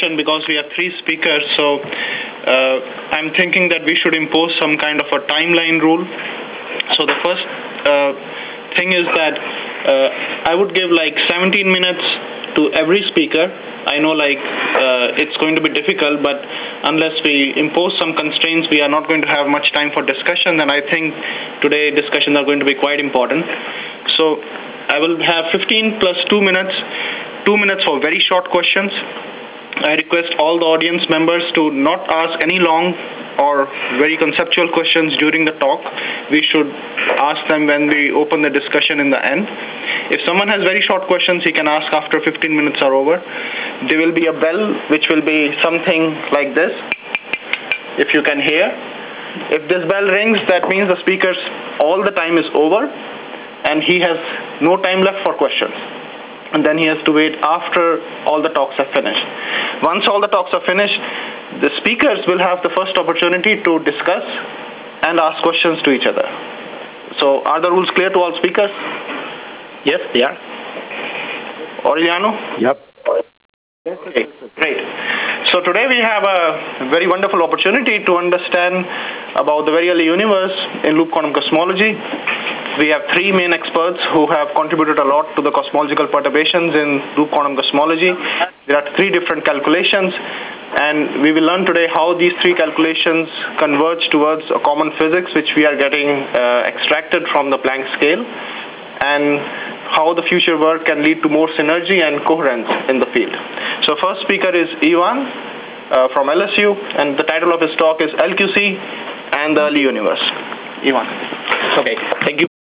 because we have three speakers. So I'm thinking that we should impose some kind of a timeline rule. So the first thing is that I would give like 17 minutes to every speaker. I know it's going to be difficult, but unless we impose some constraints, we are not going to have much time for discussion. And I think today discussions are going to be quite important. So I will have 15 plus 2 minutes, 2 minutes for very short questions. I request all the audience members to not ask any long or very conceptual questions during the talk. We should ask them when we open the discussion in the end. If someone has very short questions, he can ask after 15 minutes are over. There will be a bell which will be something like this, if you can hear. If this bell rings, that means the speaker's all the time is over and he has no time left for questions. And then he has to wait after all the talks are finished. Once all the talks are finished, the speakers will have the first opportunity to discuss and ask questions to each other. So are the rules clear to all speakers? Yes, they are. Aureliano? Yep. Okay, great. So today we have a very wonderful opportunity to understand about the very early universe in loop quantum cosmology. We have three main experts who have contributed a lot to the cosmological perturbations in loop quantum cosmology. There are three different calculations, and we will learn today how these three calculations converge towards a common physics which we are getting extracted from the Planck scale, and how the future work can lead to more synergy and coherence in the field. So first speaker is Ivan from LSU, and the title of his talk is LQC and the early universe. Ivan. Okay, thank you.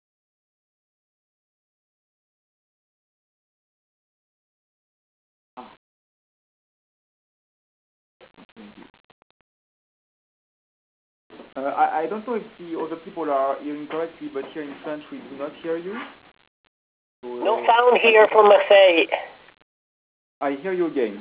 I don't know if the other people are hearing correctly, but here in France we do not hear you. So, no sound here from Marseille. I hear you again.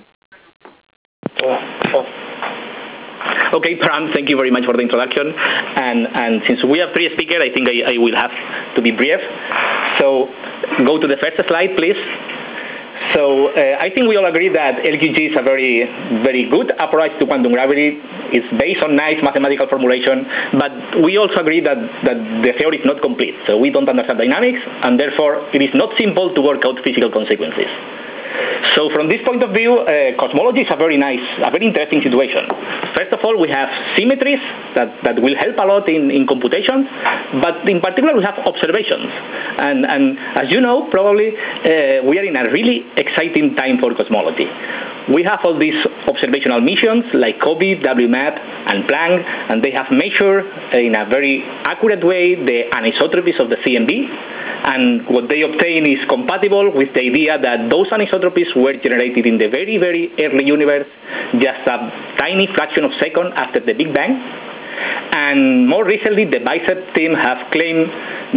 Okay, Pram, thank you very much for the introduction. And since we have three speakers, I think I will have to be brief. So go to the first slide, please. So I think we all agree that LQG is a very, very good approach to quantum gravity. It's based on nice mathematical formulation, but we also agree that the theory is not complete. So we don't understand dynamics, and therefore it is not simple to work out physical consequences. So from this point of view, cosmology is a very interesting situation. First of all, we have symmetries that will help a lot in computations, but in particular we have observations. And as you know, probably we are in a really exciting time for cosmology. We have all these observational missions like COBE, WMAP, and Planck, and they have measured in a very accurate way the anisotropies of the CMB. And what they obtain is compatible with the idea that those anisotropies were generated in the very, very early universe, just a tiny fraction of a second after the Big Bang. And more recently, the BICEP team have claimed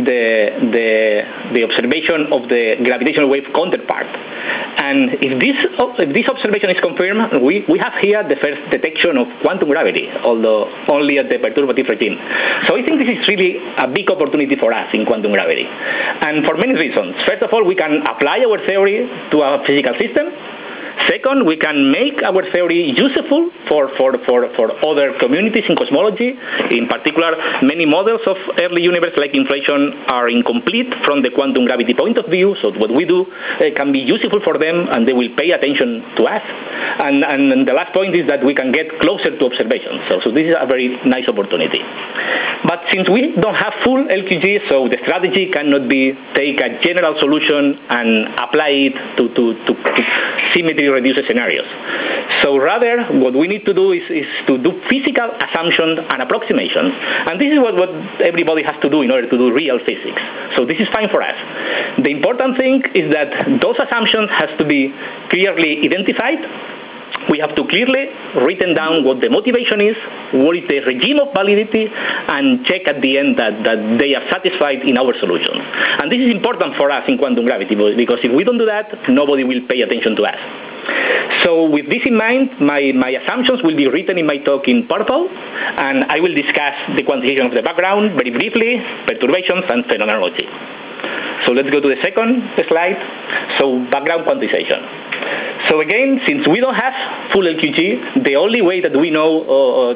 the observation of the gravitational wave counterpart. And if this observation is confirmed, we have here the first detection of quantum gravity, although only at the perturbative regime. So I think this is really a big opportunity for us in quantum gravity. And for many reasons. First of all, we can apply our theory to a physical system. Second, we can make our theory useful for other communities in cosmology. In particular, many models of early universe like inflation are incomplete from the quantum gravity point of view. So what we do can be useful for them, and they will pay attention to us. And the last point is that we can get closer to observations. So this is a very nice opportunity. But since we don't have full LQG, so the strategy cannot be take a general solution and apply it to symmetry reduced scenarios. So rather, what we need to do is to do physical assumptions and approximations. And this is what everybody has to do in order to do real physics. So this is fine for us. The important thing is that those assumptions has to be clearly identified. We have to clearly written down what the motivation is, what is the regime of validity, and check at the end that they are satisfied in our solutions. And this is important for us in quantum gravity, because if we don't do that, nobody will pay attention to us. So with this in mind, my assumptions will be written in my talk in purple, and I will discuss the quantification of the background very briefly, perturbations, and phenomenology. So let's go to the second slide. So background quantization. So again, since we don't have full LQG, the only way that we know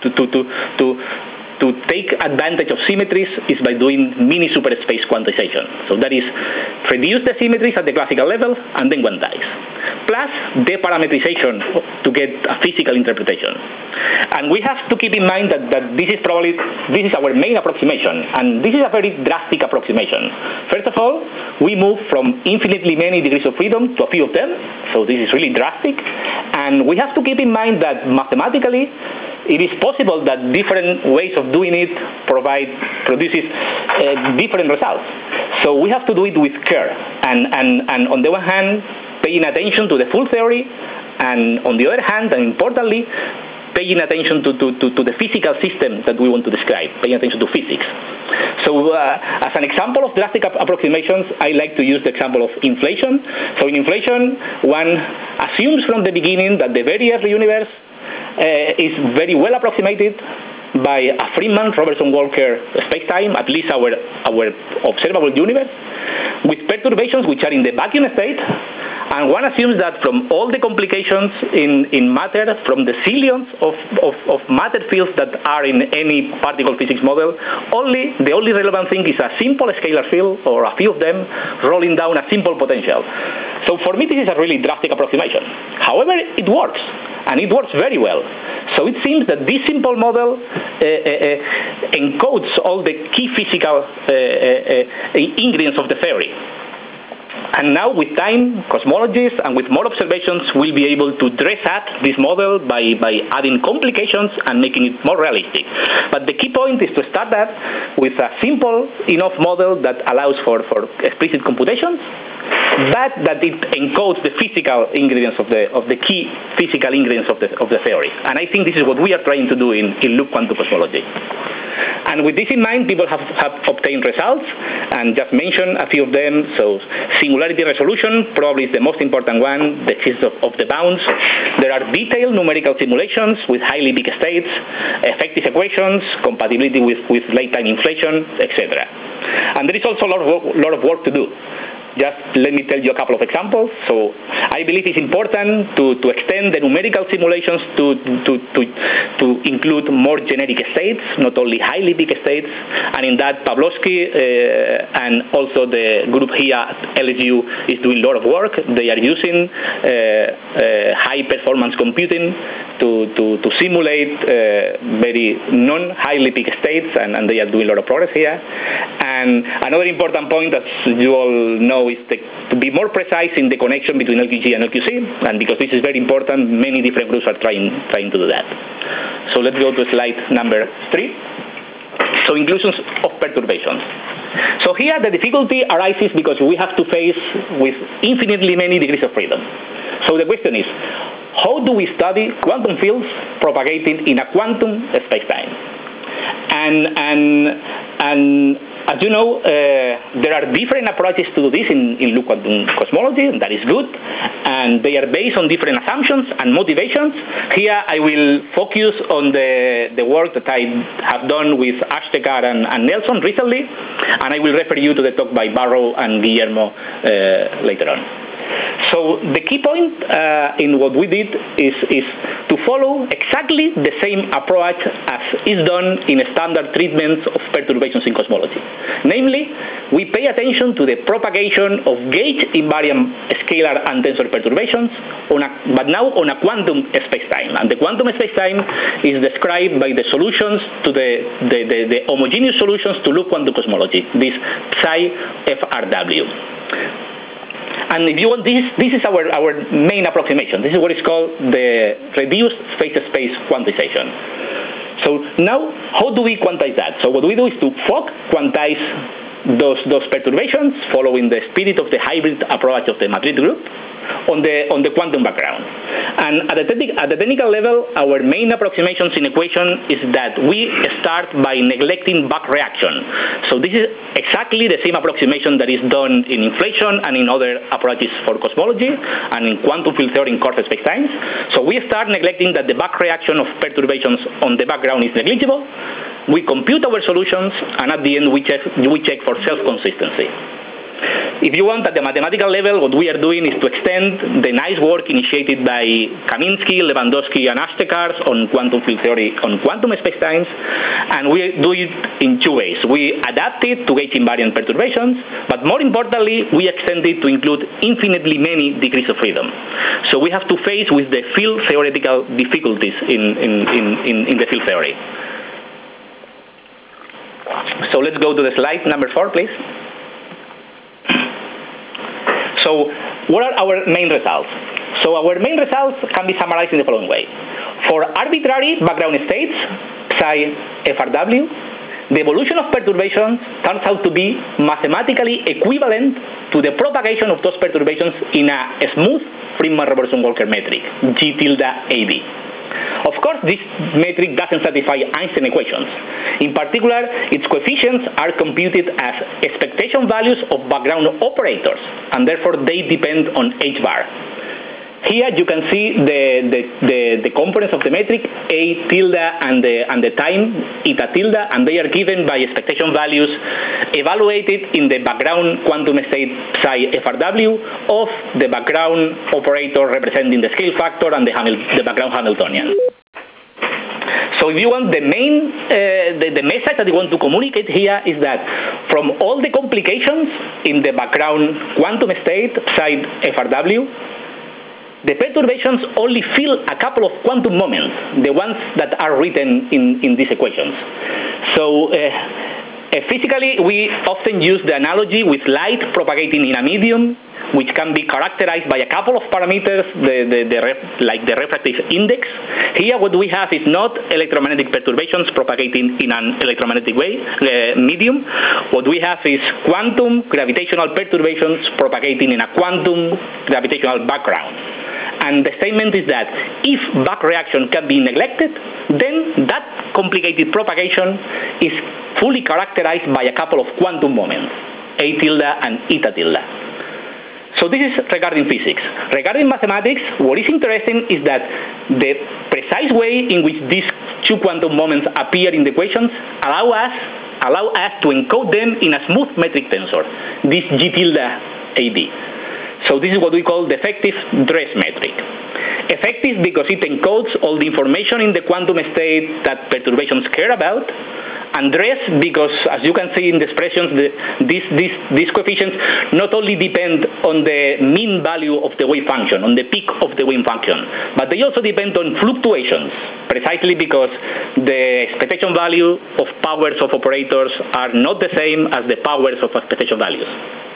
to take advantage of symmetries is by doing mini superspace quantization. So that is, reduce the symmetries at the classical level and then quantize, plus deparametrization to get a physical interpretation. And we have to keep in mind that this is our main approximation, and this is a very drastic approximation. First of all, we move from infinitely many degrees of freedom to a few of them, so this is really drastic. And we have to keep in mind that mathematically, it is possible that different ways of doing it produces different results. So we have to do it with care. And on the one hand, paying attention to the full theory, and on the other hand, and importantly, paying attention to the physical system that we want to describe, paying attention to physics. So as an example of drastic approximations, I like to use the example of inflation. So in inflation, one assumes from the beginning that the very early universe is very well approximated by a Friedmann-Robertson-Walker spacetime, at least our observable universe, with perturbations which are in the vacuum state. And one assumes that from all the complications in matter, from the zillions of matter fields that are in any particle physics model, the only relevant thing is a simple scalar field, or a few of them, rolling down a simple potential. So for me, this is a really drastic approximation. However, it works, and it works very well. So it seems that this simple model encodes all the key physical ingredients of the theory. And now, with time, cosmologists, and with more observations, we'll be able to dress up this model by adding complications and making it more realistic. But the key point is to start that with a simple enough model that allows for explicit computations, but that it encodes the physical ingredients of the key physical ingredients of the theory. And I think this is what we are trying to do in loop quantum cosmology. And with this in mind, people have obtained results, and just mention a few of them. So singularity resolution probably is the most important one, the existence of the bounds. There are detailed numerical simulations with highly big states, effective equations, compatibility with late-time inflation, etc. And there is also a lot of work to do. Just let me tell you a couple of examples. So I believe it's important to extend the numerical simulations to include more generic states, not only highly big states. And in that, Pawlowski and also the group here at LSU is doing a lot of work. They are using high-performance computing to simulate very non-highly big states, and they are doing a lot of progress here. And another important point, as you all know, is to be more precise in the connection between LQG and LQC, and because this is very important, many different groups are trying to do that. So let's go to slide number 3. So inclusions of perturbations. So here the difficulty arises because we have to face with infinitely many degrees of freedom. So the question is, how do we study quantum fields propagating in a quantum spacetime? And as you know, there are different approaches to do this in loop quantum cosmology, and that is good. And they are based on different assumptions and motivations. Here I will focus on the work that I have done with Ashtekar and Nelson recently, and I will refer you to the talk by Barrow and Guillermo later on. So the key point in what we did is to follow exactly the same approach as is done in standard treatments of perturbations in cosmology. Namely, we pay attention to the propagation of gauge invariant scalar and tensor perturbations, but now on a quantum spacetime. And the quantum spacetime is described by the solutions to the homogeneous solutions to loop quantum cosmology, this psi FRW. And if you want, this is our main approximation. This is what is called the reduced phase-space quantization. So now, how do we quantize that? So what we do is to Fock quantize those perturbations following the spirit of the hybrid approach of the Madrid group on the quantum background. And at the technical level, our main approximations in equation is that we start by neglecting back reaction. So this is exactly the same approximation that is done in inflation and in other approaches for cosmology and in quantum field theory in coarse spacetimes. So we start neglecting that the back reaction of perturbations on the background is negligible. We compute our solutions, and at the end we check for self-consistency. if you want, at the mathematical level, what we are doing is to extend the nice work initiated by Kaminsky, Lewandowski, and Ashtekar on quantum field theory on quantum spacetimes, and we do it in two ways. We adapt it to gauge invariant perturbations, but more importantly, we extend it to include infinitely many degrees of freedom. So we have to face with the field theoretical difficulties in the field theory. So let's go to the slide number 4, please. So what are our main results? So our main results can be summarized in the following way. For arbitrary background states, psi FRW, the evolution of perturbations turns out to be mathematically equivalent to the propagation of those perturbations in a smooth Friedmann-Robertson-Walker metric, G tilde AB. Of course, this metric doesn't satisfy Einstein equations. In particular, its coefficients are computed as expectation values of background operators, and therefore they depend on H bar. Here you can see the components of the metric, A tilde and the time, eta tilde, and they are given by expectation values evaluated in the background quantum state psi FRW of the background operator representing the scale factor and the background Hamiltonian. So if you want, the main the message that we want to communicate here is that from all the complications in the background quantum state psi FRW, the perturbations only fill a couple of quantum moments, the ones that are written in these equations. So physically, we often use the analogy with light propagating in a medium, which can be characterized by a couple of parameters, like the refractive index. Here, what we have is not electromagnetic perturbations propagating in an electromagnetic medium. What we have is quantum gravitational perturbations propagating in a quantum gravitational background. And the statement is that if back reaction can be neglected, then that complicated propagation is fully characterized by a couple of quantum moments, A tilde and eta tilde. So this is regarding physics. Regarding mathematics, what is interesting is that the precise way in which these two quantum moments appear in the equations allow us to encode them in a smooth metric tensor, this G tilde AB. So this is what we call the effective dress metric. Effective because it encodes all the information in the quantum state that perturbations care about, and dress because, as you can see in the expressions, these coefficients not only depend on the mean value of the wave function, on the peak of the wave function, but they also depend on fluctuations, precisely because the expectation value of powers of operators are not the same as the powers of expectation values.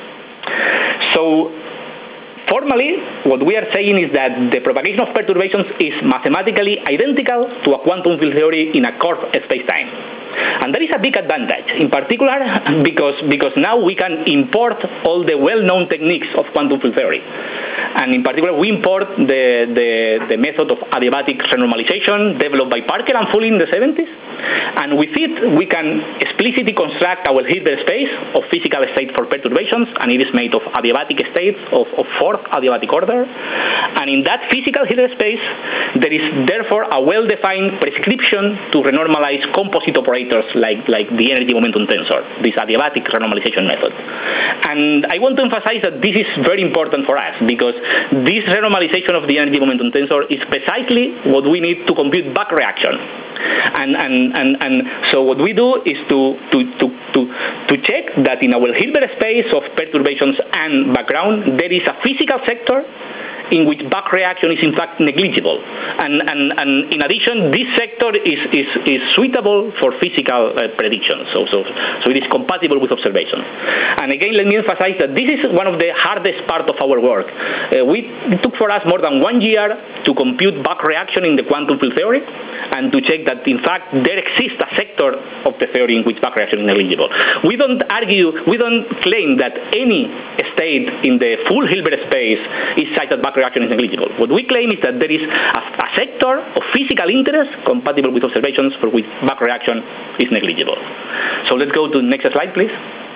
So formally, what we are saying is that the propagation of perturbations is mathematically identical to a quantum field theory in a curved spacetime. And that is a big advantage, in particular because now we can import all the well-known techniques of quantum field theory. And in particular, we import the method of adiabatic renormalization developed by Parker and Foley in the 70s. And with it, we can explicitly construct our Hilbert space of physical states for perturbations, and it is made of adiabatic states of fourth adiabatic order. And in that physical Hilbert space, there is therefore a well-defined prescription to renormalize composite operators like the energy momentum tensor, this adiabatic renormalization method. And I want to emphasize that this is very important for us, because this renormalization of the energy momentum tensor is precisely what we need to compute back reaction. And so what we do is to check that in our Hilbert space of perturbations and background, there is a physical sector in which back reaction is in fact negligible. And in addition, this sector is suitable for physical predictions. So it is compatible with observations. And again, let me emphasize that this is one of the hardest part of our work. It took for us more than 1 year to compute back reaction in the quantum field theory and to check that in fact there exists a sector of the theory in which back reaction is negligible. We don't claim that any state in the full Hilbert space is such that back reaction is negligible. What we claim is that there is a sector of physical interest compatible with observations for which back reaction is negligible. So let's go to the next slide, please.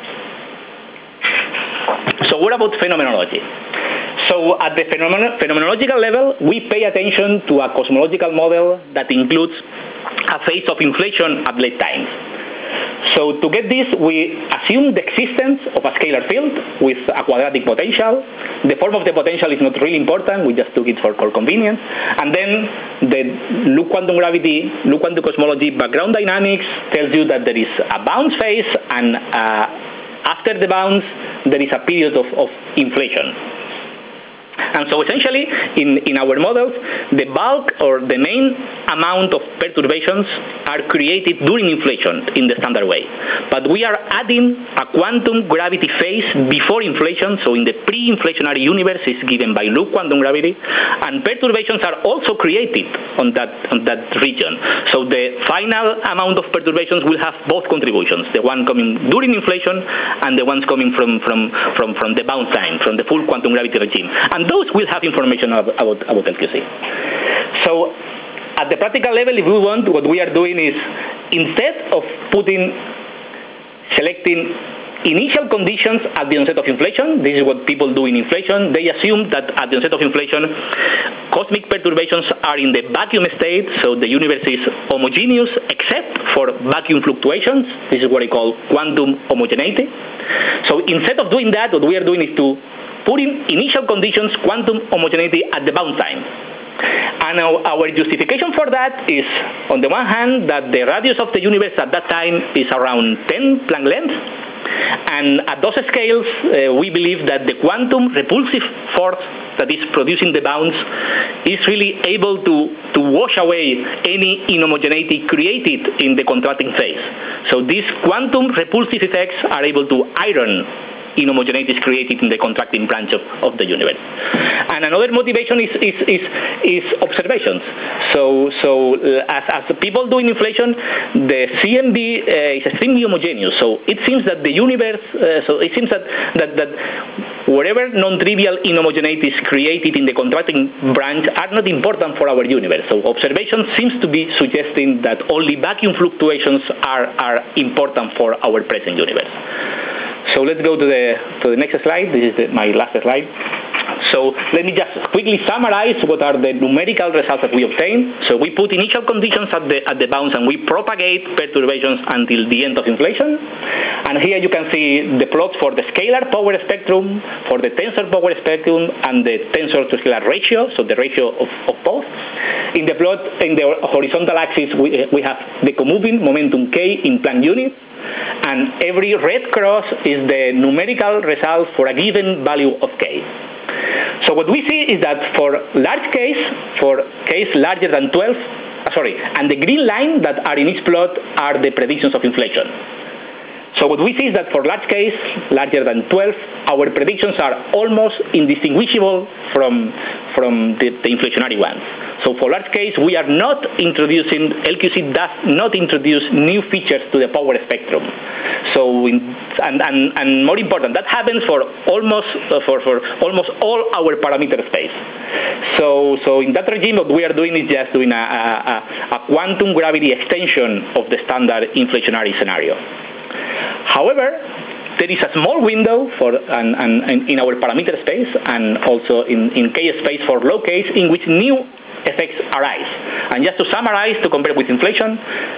So what about phenomenology? So at the phenomenological level, we pay attention to a cosmological model that includes a phase of inflation at late times. So to get this, we assume the existence of a scalar field with a quadratic potential. The form of the potential is not really important. We just took it for convenience. And then the loop quantum gravity, loop quantum cosmology background dynamics tells you that there is a bounce phase, and after the bounce, there is a period of inflation. And so essentially, in our models, the bulk or the main amount of perturbations are created during inflation in the standard way. But we are adding a quantum gravity phase before inflation, so in the pre-inflationary universe is given by loop quantum gravity, and perturbations are also created on that region. So the final amount of perturbations will have both contributions, the one coming during inflation and the ones coming from the bounce time, from the full quantum gravity regime. And those will have information about LQC. So at the practical level, if we want, what we are doing is, instead of selecting initial conditions at the onset of inflation, this is what people do in inflation, they assume that at the onset of inflation, cosmic perturbations are in the vacuum state, so the universe is homogeneous except for vacuum fluctuations. This is what I call quantum homogeneity. So instead of doing that, what we are doing is to put in initial conditions quantum homogeneity at the bound time. And our justification for that is, on the one hand, that the radius of the universe at that time is around 10 Planck lengths. And at those scales, we believe that the quantum repulsive force that is producing the bounce is really able to wash away any inhomogeneity created in the contracting phase. So these quantum repulsive effects are able to iron inhomogeneities created in the contracting branch of the universe. And another motivation is observations. So as people do in inflation, the CMB is extremely homogeneous. So it seems that the universe, that whatever non-trivial inhomogeneities created in the contracting branch are not important for our universe. So observation seems to be suggesting that only vacuum fluctuations are important for our present universe. So let's go to the next slide. This is my last slide. So let me just quickly summarize what are the numerical results that we obtained. So we put initial conditions at the bounds, and we propagate perturbations until the end of inflation. And here you can see the plots for the scalar power spectrum, for the tensor power spectrum, and the tensor to scalar ratio, so the ratio of both. In the plot, in the horizontal axis, we have the comoving momentum k in Planck units. And every red cross is the numerical result for a given value of k. So what we see is that for large case, for case larger than 12, and the green line that are in each plot are the predictions of inflation. So what we see is that for large case, larger than 12, our predictions are almost indistinguishable from the inflationary ones. So for large case, we are not introducing, LQC does not introduce new features to the power spectrum. So, and more important, that happens for almost all our parameter space. So in that regime, what we are doing is just doing a quantum gravity extension of the standard inflationary scenario. However, there is a small window and in our parameter space and also in K space for low case in which new effects arise. And just to summarize, to compare with inflation,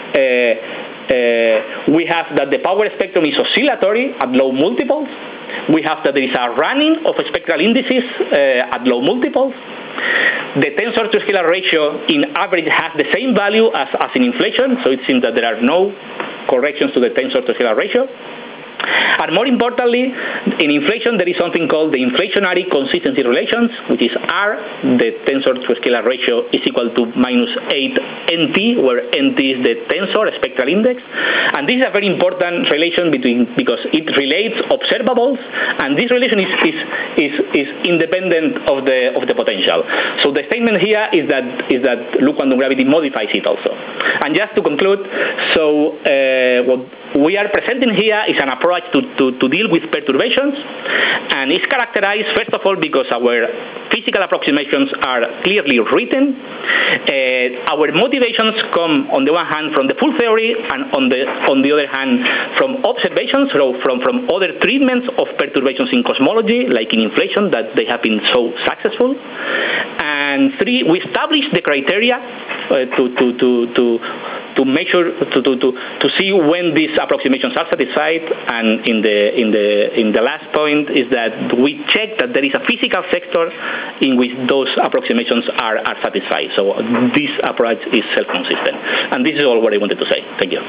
we have that the power spectrum is oscillatory at low multiples. We have that there is a running of spectral indices at low multiples. The tensor to scalar ratio in average has the same value as in inflation, so it seems that there are no corrections to the tensor to scalar ratio. And more importantly, in inflation, there is something called the inflationary consistency relations, which is R, the tensor to scalar ratio, is equal to -8 NT, where NT is the tensor spectral index. And this is a very important relation because it relates observables, and this relation is independent of the potential. So the statement here is that loop quantum gravity modifies it also. And just to conclude, so what we are presenting here is an approach to deal with perturbations, and it's characterized, first of all, because our physical approximations are clearly written. Our motivations come, on the one hand, from the full theory, and on the other hand, from observations, so from other treatments of perturbations in cosmology, like in inflation, that they have been so successful. And three, we establish the criteria to measure, to see when these approximations are satisfied. And in the last point is that we check that there is a physical sector in which those approximations are satisfied. So this approach is self-consistent. And this is all what I wanted to say. Thank you.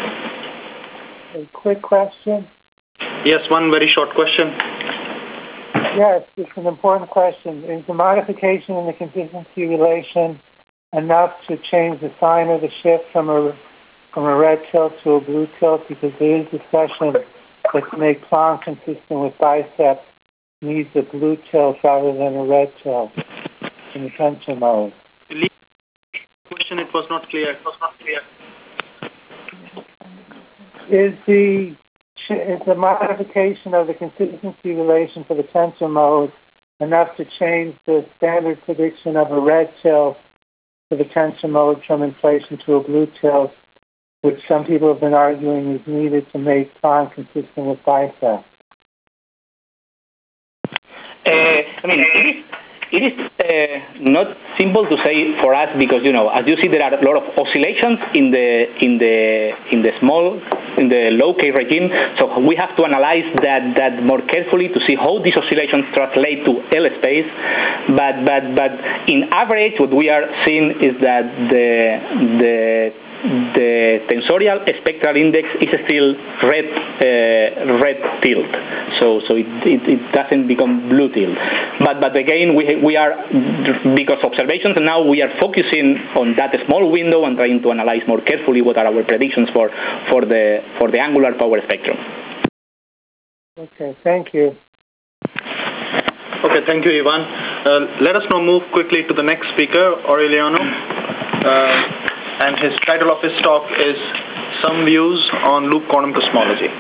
A quick question. Yes, one very short question. Yes, it's an important question. Is the modification in the consistency relation enough to change the sign of the shift from a red tilt to a blue tilt? Because there is discussion that to make Planck consistent with bicep needs a blue tilt rather than a red tilt in the tensor mode. Question, it was not clear. Is the modification of the consistency relation for the tensor mode enough to change the standard prediction of a red tilt for the tensor mode from inflation to a blue tilt, which some people have been arguing is needed to make Planck consistent with bicep? It is not simple to say for us because, as you see, there are a lot of oscillations in the low K regime. So we have to analyze that more carefully to see how these oscillations translate to L space. But in average, what we are seeing is that the tensorial spectral index is still red tilt, so it doesn't become blue tilt. But again, we are, because observations, and now we are focusing on that small window and trying to analyze more carefully what are our predictions for the angular power spectrum. Okay, thank you. Okay, thank you, Ivan. Let us now move quickly to the next speaker, Aureliano. And his title of his talk is Some Views on Loop Quantum Cosmology.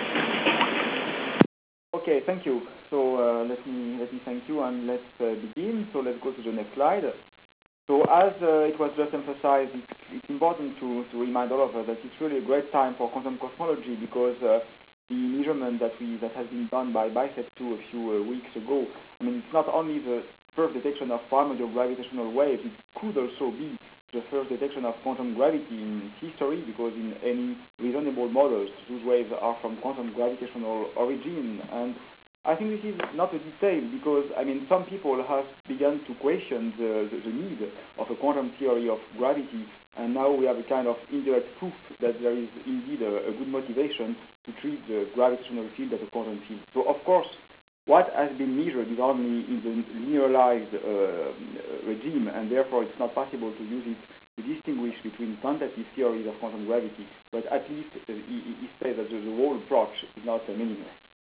Okay, thank you. So let me thank you, and let's begin. So let's go to the next slide. So as it was just emphasized, it's important to remind all of us that it's really a great time for quantum cosmology because the measurement that has been done by BICEP2 a few weeks ago, I mean, it's not only the first detection of primordial gravitational waves, it could also be the first detection of quantum gravity in history, because in any reasonable models, those waves are from quantum gravitational origin. And I think this is not a detail, because, I mean, some people have begun to question the need of a quantum theory of gravity, and now we have a kind of indirect proof that there is indeed a good motivation to treat the gravitational field as a quantum field. So, of course, what has been measured is only in the linearized regime, and therefore it's not possible to use it to distinguish between quantitative theories of quantum gravity, but at least it says that the whole approach is not meaningless.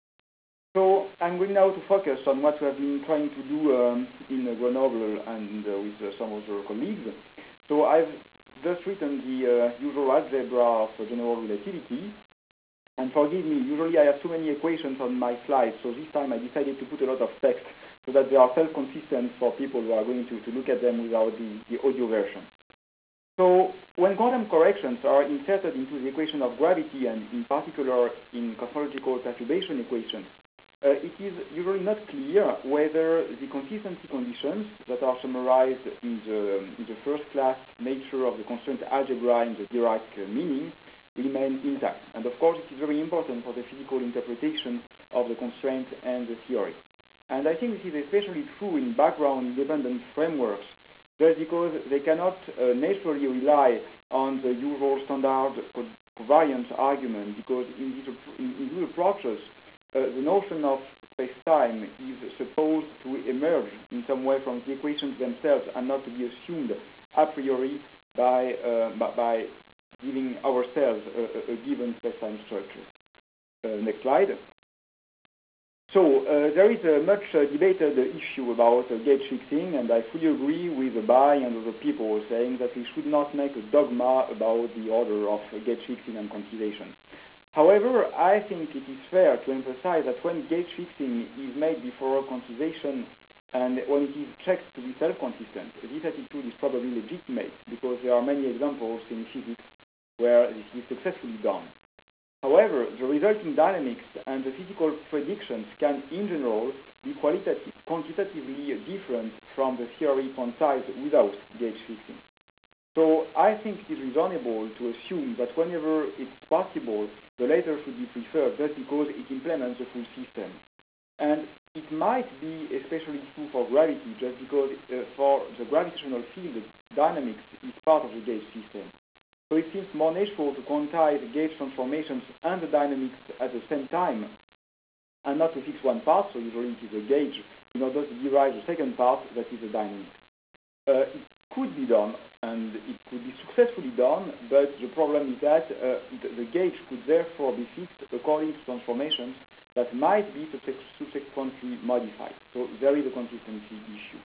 So I'm going now to focus on what we have been trying to do in Grenoble and with some other colleagues. So I've just written the usual algebra of general relativity. And forgive me, usually I have too many equations on my slides, so this time I decided to put a lot of text so that they are self-consistent for people who are going to look at them without the audio version. So when quantum corrections are inserted into the equation of gravity, and in particular in cosmological perturbation equations, it is usually not clear whether the consistency conditions that are summarized in the first class nature of the constraint algebra in the Dirac meaning remain intact. And of course, it is very important for the physical interpretation of the constraint and the theory. And I think this is especially true in background-independent frameworks, just because they cannot naturally rely on the usual standard covariance argument, because in these approaches, the notion of space-time is supposed to emerge in some way from the equations themselves and not to be assumed a priori by giving ourselves a given space-time structure. Next slide. So there is a much debated issue about gauge fixing, and I fully agree with Bai and other people saying that we should not make a dogma about the order of gauge fixing and quantization. However, I think it is fair to emphasize that when gauge fixing is made before quantization and when it is checked to be self-consistent, this attitude is probably legitimate, because there are many examples in physics where this is successfully done. However, the resulting dynamics and the physical predictions can, in general, be quantitatively different from the theory quantized without gauge fixing. So I think it is reasonable to assume that whenever it's possible, the latter should be preferred just because it implements the full system. And it might be especially true for gravity, just because for the gravitational field, dynamics is part of the gauge system. So it seems more natural to quantize gauge transformations and the dynamics at the same time, and not to fix one part, so usually it is a gauge, in order to derive the second part, that is the dynamics. It could be done, and it could be successfully done, but the problem is that the gauge could therefore be fixed according to transformations that might be subsequently modified. So there is a consistency issue.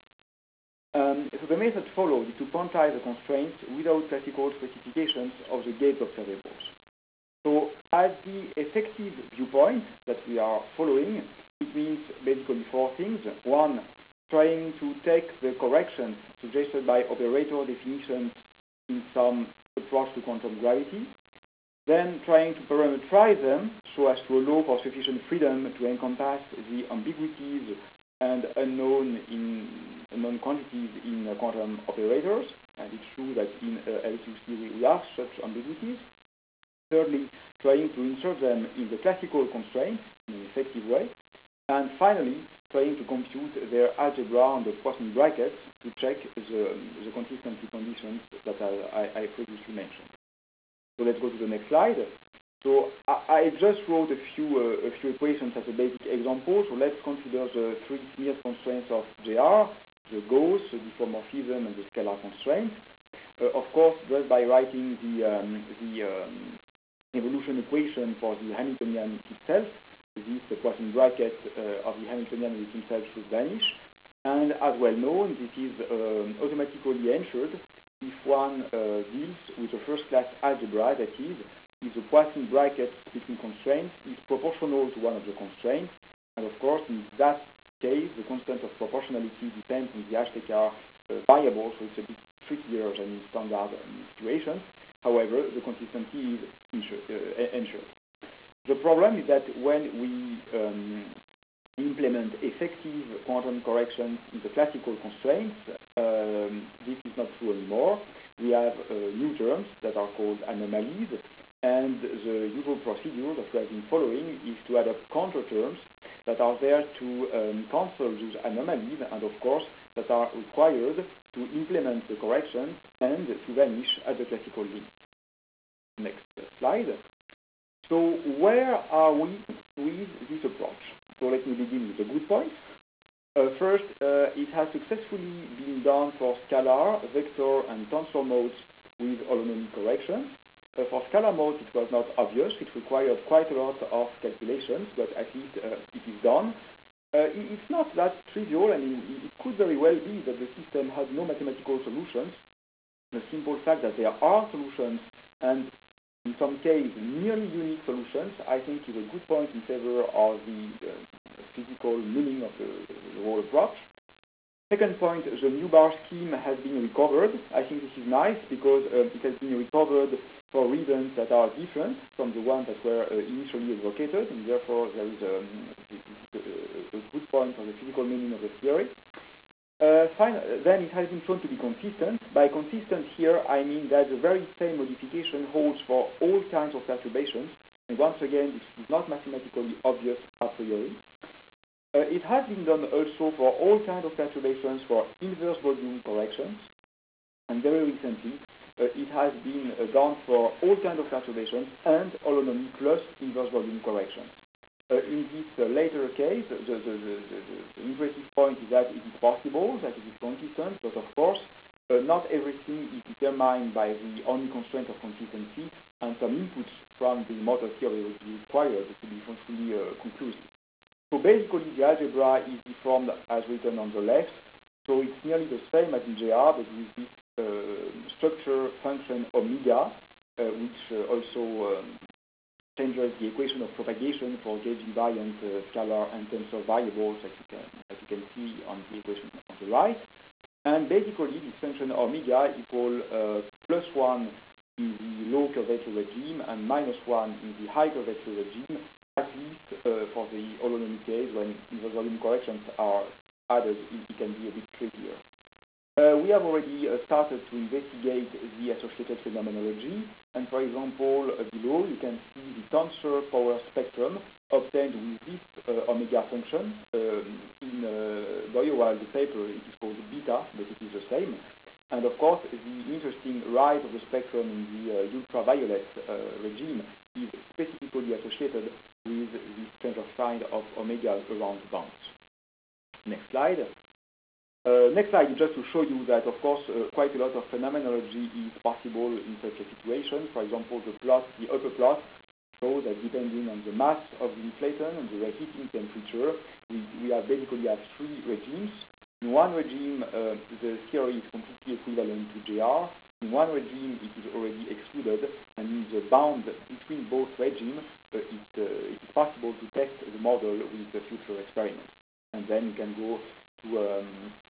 So the method followed is to quantize the constraints without classical specifications of the gauge observables. So at the effective viewpoint that we are following, it means basically four things. One, trying to take the corrections suggested by operator definitions in some approach to quantum gravity, then trying to parameterize them so as to allow for sufficient freedom to encompass the ambiguities and unknown quantities in quantum operators. And it's true that in LHC we have such ambiguities. Thirdly, trying to insert them in the classical constraints in an effective way. And finally, trying to compute their algebra on the Poisson brackets to check the consistency conditions that I previously mentioned. So let's go to the next slide. So I just wrote a few equations as a basic example. So let's consider the three smeared constraints of JR, the Gauss, the diffeomorphism, and the scalar constraint. Of course, just by writing the evolution equation for the Hamiltonian itself, the Poisson bracket of the Hamiltonian itself should vanish. And as well known, this is automatically ensured if one deals with a first-class algebra, that is, if the Poisson bracket between constraints is proportional to one of the constraints. And of course, in that case, the constant of proportionality depends on the HTK variable, so it's a bit trickier than in standard situations. However, the consistency is ensured. The problem is that when we implement effective quantum corrections in the classical constraints, this is not true anymore. We have new terms that are called anomalies, and the usual procedure that we have been following is to adopt counter terms that are there to cancel those anomalies, and of course that are required to implement the corrections and to vanish at the classical limit. Next slide. So where are we with this approach? So let me begin with the good points. First, it has successfully been done for scalar, vector, and tensor modes with holonomic corrections. For scalar modes, it was not obvious. It required quite a lot of calculations, but at least it is done. It's not that trivial. I mean, it could very well be that the system has no mathematical solutions. The simple fact that there are solutions, and in some cases nearly unique solutions, I think is a good point in favor of the physical meaning of the whole approach. Second point, the new bar scheme has been recovered. I think this is nice because it has been recovered for reasons that are different from the ones that were initially advocated, and therefore there is a good point for the physical meaning of the theory. Then it has been shown to be consistent. By consistent here, I mean that the very same modification holds for all kinds of perturbations, and once again, this is not mathematically obvious a priori. It has been done also for all kinds of perturbations for inverse volume corrections, and very recently, it has been done for all kinds of perturbations and holonomy plus inverse volume corrections. In this later case, the impressive point is that it is possible, that it is consistent, but of course, not everything is determined by the only constraint of consistency, and some inputs from the motor theory will be required to be fully conclusive. So basically, the algebra is deformed as written on the left, so it's nearly the same as in JR, but with this structure function omega, which also changes the equation of propagation for gauge invariant scalar and tensor variables that you can see on the equation on the right. And basically, this function omega equal +1 in the low curvature regime and -1 in the high curvature regime, at least for the holonomic case when inverse volume corrections are added, it can be a bit trickier. We have already started to investigate the associated phenomenology, and for example, below you can see the tensor power spectrum obtained with this omega function. In Boyer-Wilde paper, it is called beta, but it is the same. And of course, the interesting rise of the spectrum in the ultraviolet regime is specifically associated with this change of sign of omega around the bounds. Next slide. Next slide is just to show you that, of course, quite a lot of phenomenology is possible in such a situation. For example, the upper plot shows that depending on the mass of the inflaton and the heating temperature, we basically have three regimes. In one regime, the theory is completely equivalent to JR. In one regime, it is already excluded, and in the bound between both regimes, it is possible to test the model with the future experiments. And then you can go to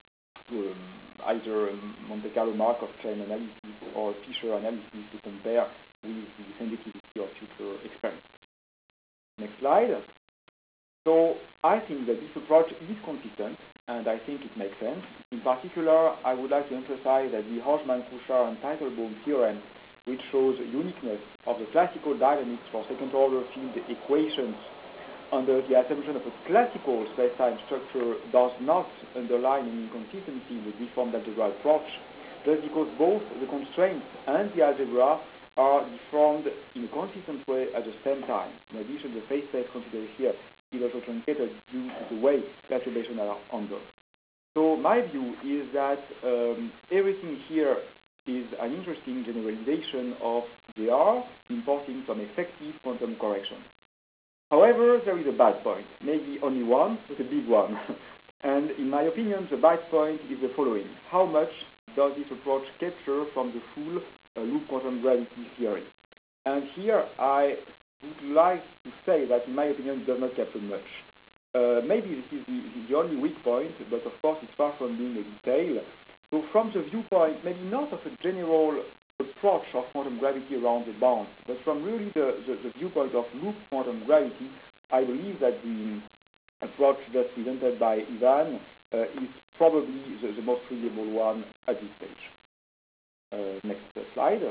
either Monte Carlo Markov chain analysis or Fisher analysis to compare with the sensitivity of future experiments. Next slide. So I think that this approach is consistent, and I think it makes sense. In particular, I would like to emphasize that the Hodgman-Kuchar and Teitelbaum theorem, which shows uniqueness of the classical dynamics for second-order field equations under the assumption of a classical space-time structure, does not underline an inconsistency with the deformed algebra approach, just because both the constraints and the algebra are deformed in a consistent way at the same time. In addition, the phase space considered here is also truncated due to the way perturbations are handled. So my view is that everything here is an interesting generalization of JR, importing some effective quantum correction. However, there is a bad point, maybe only one, but a big one. And in my opinion, the bad point is the following. How much does this approach capture from the full loop quantum gravity theory? And here I would like to say that, in my opinion, it does not capture much. Maybe this is the only weak point, but of course it's far from being a detail. So from the viewpoint, maybe not of a general approach of quantum gravity around the bounds, but from really the viewpoint of loop quantum gravity, I believe that the approach just presented by Ivan is probably the most reasonable one at this stage. Next slide.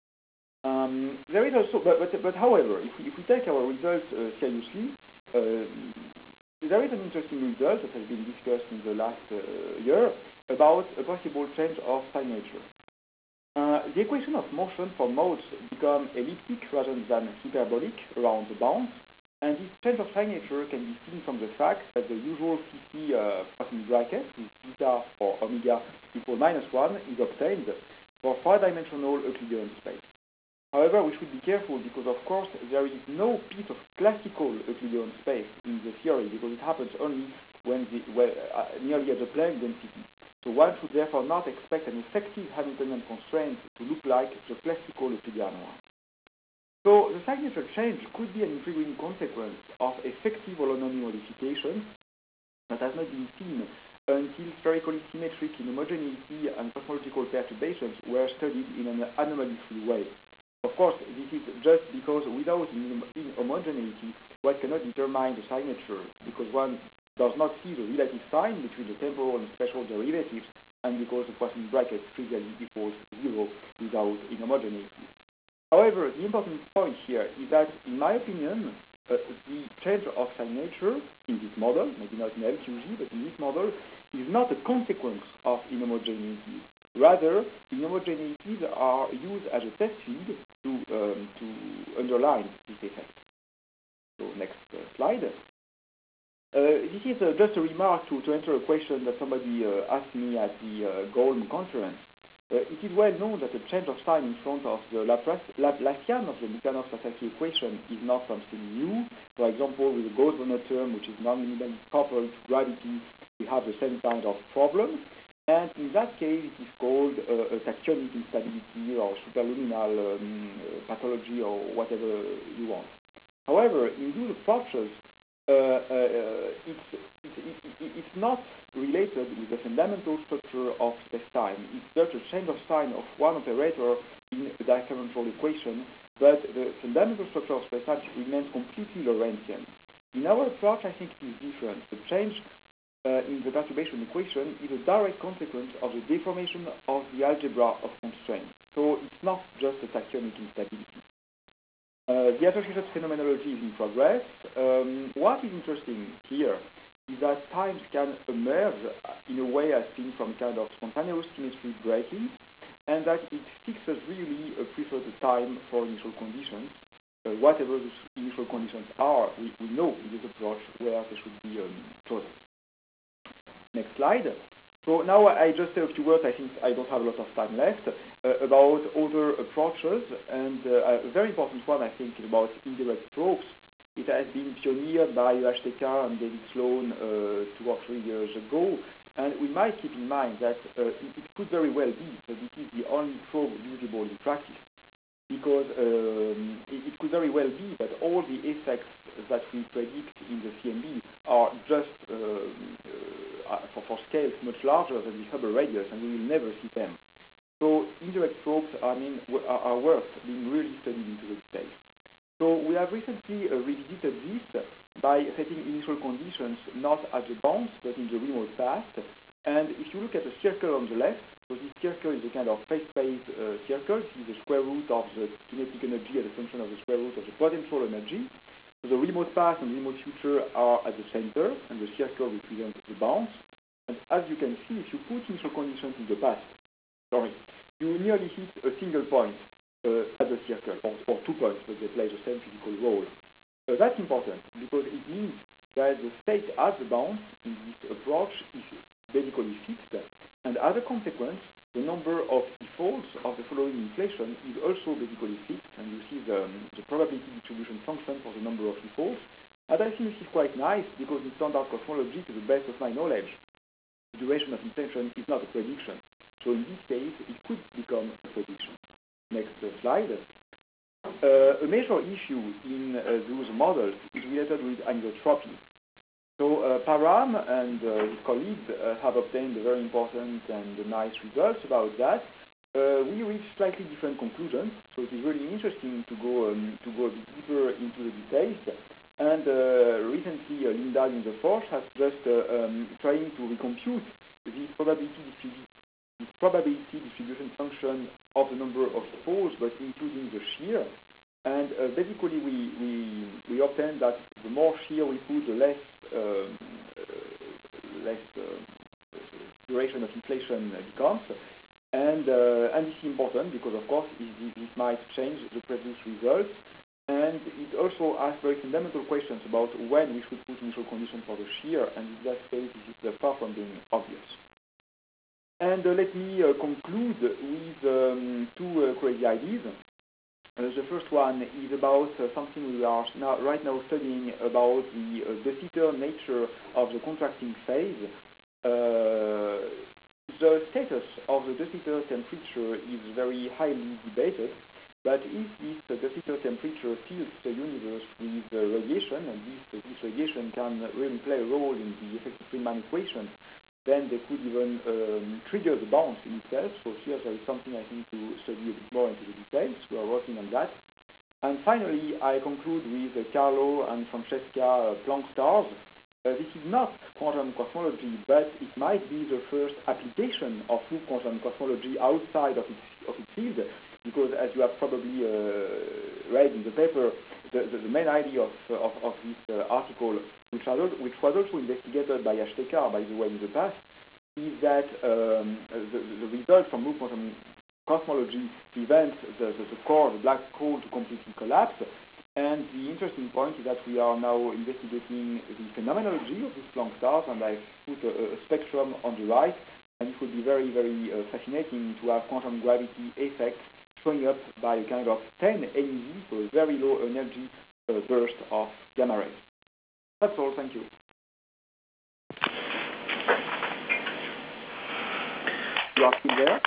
There is also, but however, if we take our results seriously, there is an interesting result that has been discussed in the last year about a possible change of signature. The equation of motion for modes become elliptic rather than hyperbolic around the bounds, and this change of signature can be seen from the fact that the usual CC Poisson bracket with beta or omega equal -1 is obtained for 4-dimensional Euclidean space. However, we should be careful because, of course, there is no piece of classical Euclidean space in the theory because it happens only when nearly at the Planck density. So one should therefore not expect an effective Hamiltonian constraint to look like the classical Euclidean one. So the signature change could be an intriguing consequence of effective holonomy modifications that has not been seen until spherical symmetric inhomogeneity and cosmological perturbations were studied in an anomaly-free way. Of course, this is just because without inhomogeneity, one cannot determine the signature, because one does not see the relative sign between the temporal and spatial derivatives, and because the Poisson bracket trivially equals 0 without inhomogeneity. However, the important point here is that, in my opinion, the change of signature in this model, maybe not in LQG, but in this model, is not a consequence of inhomogeneity. Rather, inhomogeneities are used as a test field to underline this effect. So next slide. This is just a remark to answer a question that somebody asked me at the Golm conference. It is well known that a change of sign in front of the Laplacian of the Mikhanov-Sasaki equation is not something new. For example, with the Gauss-Bonnet term, which is non-minimally coupled to gravity, we have the same kind of problem. And in that case, it is called a tachyonic instability or superluminal pathology or whatever you want. However, in those approaches, it's not related with the fundamental structure of space-time. It's just a change of sign of one operator in a differential equation, but the fundamental structure of space-time remains completely Lorentzian. In our approach, I think it is different. The change in the perturbation equation is a direct consequence of the deformation of the algebra of constraints. So it's not just a tachyonic instability. The associated phenomenology is in progress. What is interesting here is that times can emerge in a way as seen from kind of spontaneous symmetry breaking, and that it fixes really a preferred time for initial conditions. Whatever the initial conditions are, we know in this approach where they should be chosen. Next slide. So now I just say a few words, I think I don't have a lot of time left, about other approaches, and a very important one I think is about indirect strokes. It has been pioneered by HTK and David Sloan 2 or 3 years ago, and we might keep in mind that it could very well be that it is the only probe usable in practice, because it could very well be that all the effects that we predict in the CMB are just for scales much larger than the Hubble radius, and we will never see them. So indirect strokes, are worth being really studied into the details. So we have recently revisited this by setting initial conditions not at the bounds, but in the remote past. And if you look at the circle on the left, so this circle is a kind of phase-space circle. This is the square root of the kinetic energy as a function of the square root of the potential energy. So the remote past and the remote future are at the center, and the circle represents the bounds. And as you can see, if you put initial conditions in the past, you nearly hit a single point at the circle, or 2 points, but they play the same physical role. That's important, because it means that the state at the bounds in this approach is basically fixed, and as a consequence, the number of e-folds of the following inflation is also basically fixed, and you see the probability distribution function for the number of e-folds. And I think this is quite nice, because in standard cosmology, to the best of my knowledge, the duration of inflation is not a prediction. So in this case, it could become a prediction. Next slide. A major issue in those models is related with anisotropy. So Parham and his colleagues have obtained very important and nice results about that. We reached slightly different conclusions, so it is really interesting to go a bit deeper into the details. And recently, Linda Lindeforsch has just trying to recompute this probability distribution function of the number of folds, but including the shear. And basically, we obtain that the more shear we put, the less duration of inflation becomes. And this is important because, of course, this might change the previous results. And it also asks very fundamental questions about when we should put initial conditions for the shear, and in that case, this is far from being obvious. And let me conclude with 2 crazy ideas. The first one is about something we are right now studying about the de Sitter nature of the contracting phase. The status of the de Sitter temperature is very highly debated, but if this de Sitter temperature fills the universe with radiation, and this radiation can really play a role in the effective Riemann equation, then they could even trigger the bounce in itself. So here there is something I think to study a bit more into the details. We are working on that. And finally, I conclude with Carlo and Francesca Planck stars. This is not quantum cosmology, but it might be the first application of loop quantum cosmology outside of its field, because as you have probably read in the paper, the main idea of this article, which was also investigated by HTK, by the way, in the past, is that the result from loop quantum cosmology prevents the core, the black hole, to completely collapse. And the interesting point is that we are now investigating the phenomenology of these Planck stars, and I put a spectrum on the right, and it would be very, very fascinating to have quantum gravity effects showing up by a kind of 10 MeV, so a very low energy burst of gamma rays. That's all, thank you. You are still there?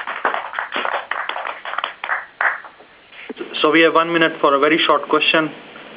So we have 1 minute for a very short question.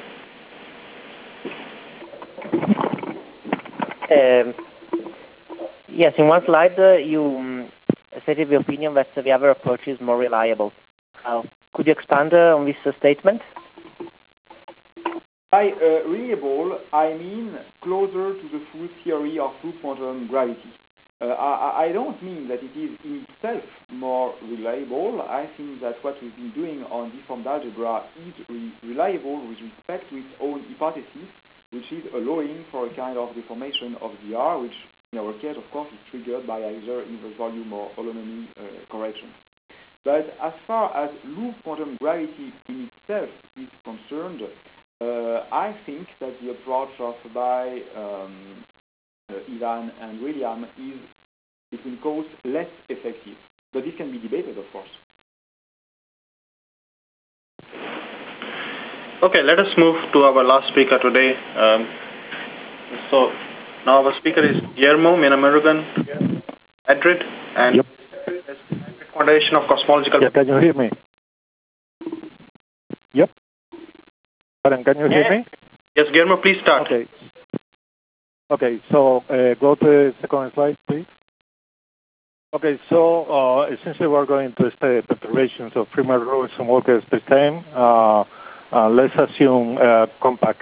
Yes, in one slide you stated the opinion that the other approach is more reliable. Could you expand on this statement? By reliable, I mean closer to the full theory of loop quantum gravity. I don't mean that it is in itself more reliable. I think that what we've been doing on deformed algebra is reliable with respect to its own hypothesis, which is allowing for a kind of deformation of the R, which in our case, of course, is triggered by either inverse volume or holonomy correction. But as far as loop quantum gravity in itself is concerned, I think that the approach of by Ivan and William is, between quotes, less effective. But this can be debated, of course. Okay, let us move to our last speaker today. So now our speaker is Guillermo Minamurugan Madrid, and yep. Foundation of Cosmological. Yeah, can you hear me? Yep. Can you hear me? Yes, Guillermo, please start. Okay. Okay, so go to the second slide, please. Okay, so essentially we're going to study perturbations of Freeman-Robertson-Walker spacetime. Let's assume compact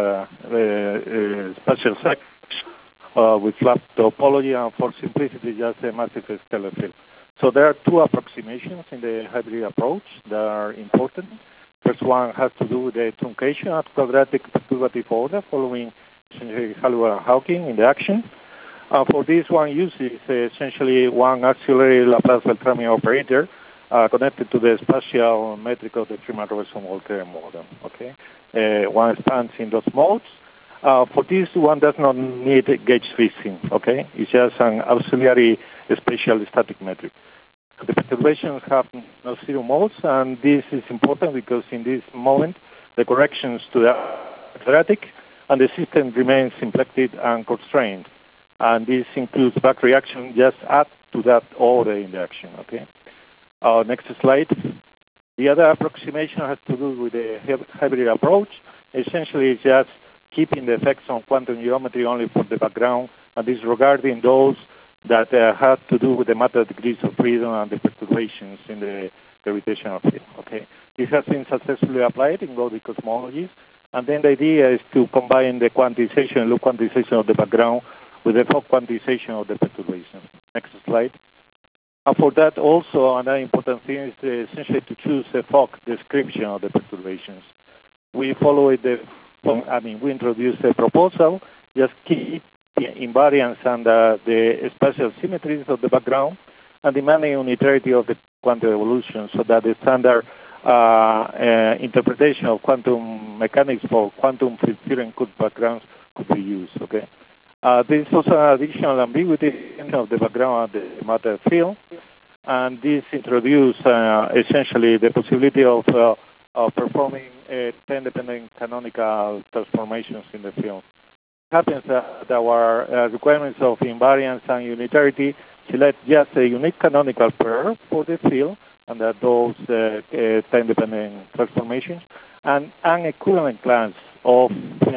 spatial sections with flat topology, and for simplicity, just a massive scalar field. So there are two approximations in the hybrid approach that are important. First one has to do with the truncation at quadratic perturbative order following essentially Halliwell-Hawking in the action. For this one uses essentially one auxiliary Laplace-Beltrami operator connected to the spatial metric of the Freeman-Robertson-Walker model. Okay, one expands in those modes. For this one does not need gauge fixing. Okay, it's just an auxiliary spatial static metric. The perturbations have no zero modes, and this is important because in this moment the corrections to the quadratic and the system remains symplectic and constrained. And this includes back reaction, just add to that order in the action, okay? Next slide. The other approximation has to do with the hybrid approach. Essentially, it's just keeping the effects on quantum geometry only for the background and disregarding those that have to do with the matter degrees of freedom and the perturbations in the gravitational field, okay? This has been successfully applied in Gaudi cosmologies, and then the idea is to combine the quantization, loop quantization of the background with the Fock quantization of the perturbations. Next slide. And for that also, another important thing is essentially to choose a Fock description of the perturbations. We follow it, we introduce a proposal, just keep the invariance and the spatial symmetries of the background and demanding unitarity of the quantum evolution so that the standard interpretation of quantum mechanics for quantum theorem could backgrounds could be used, okay? There is also an additional ambiguity of the background of the matter field, and this introduces essentially the possibility of performing time-dependent canonical transformations in the field. It happens that our requirements of invariance and unitarity select just a unique canonical pair for the field, and that those time-dependent transformations, and an equivalent class of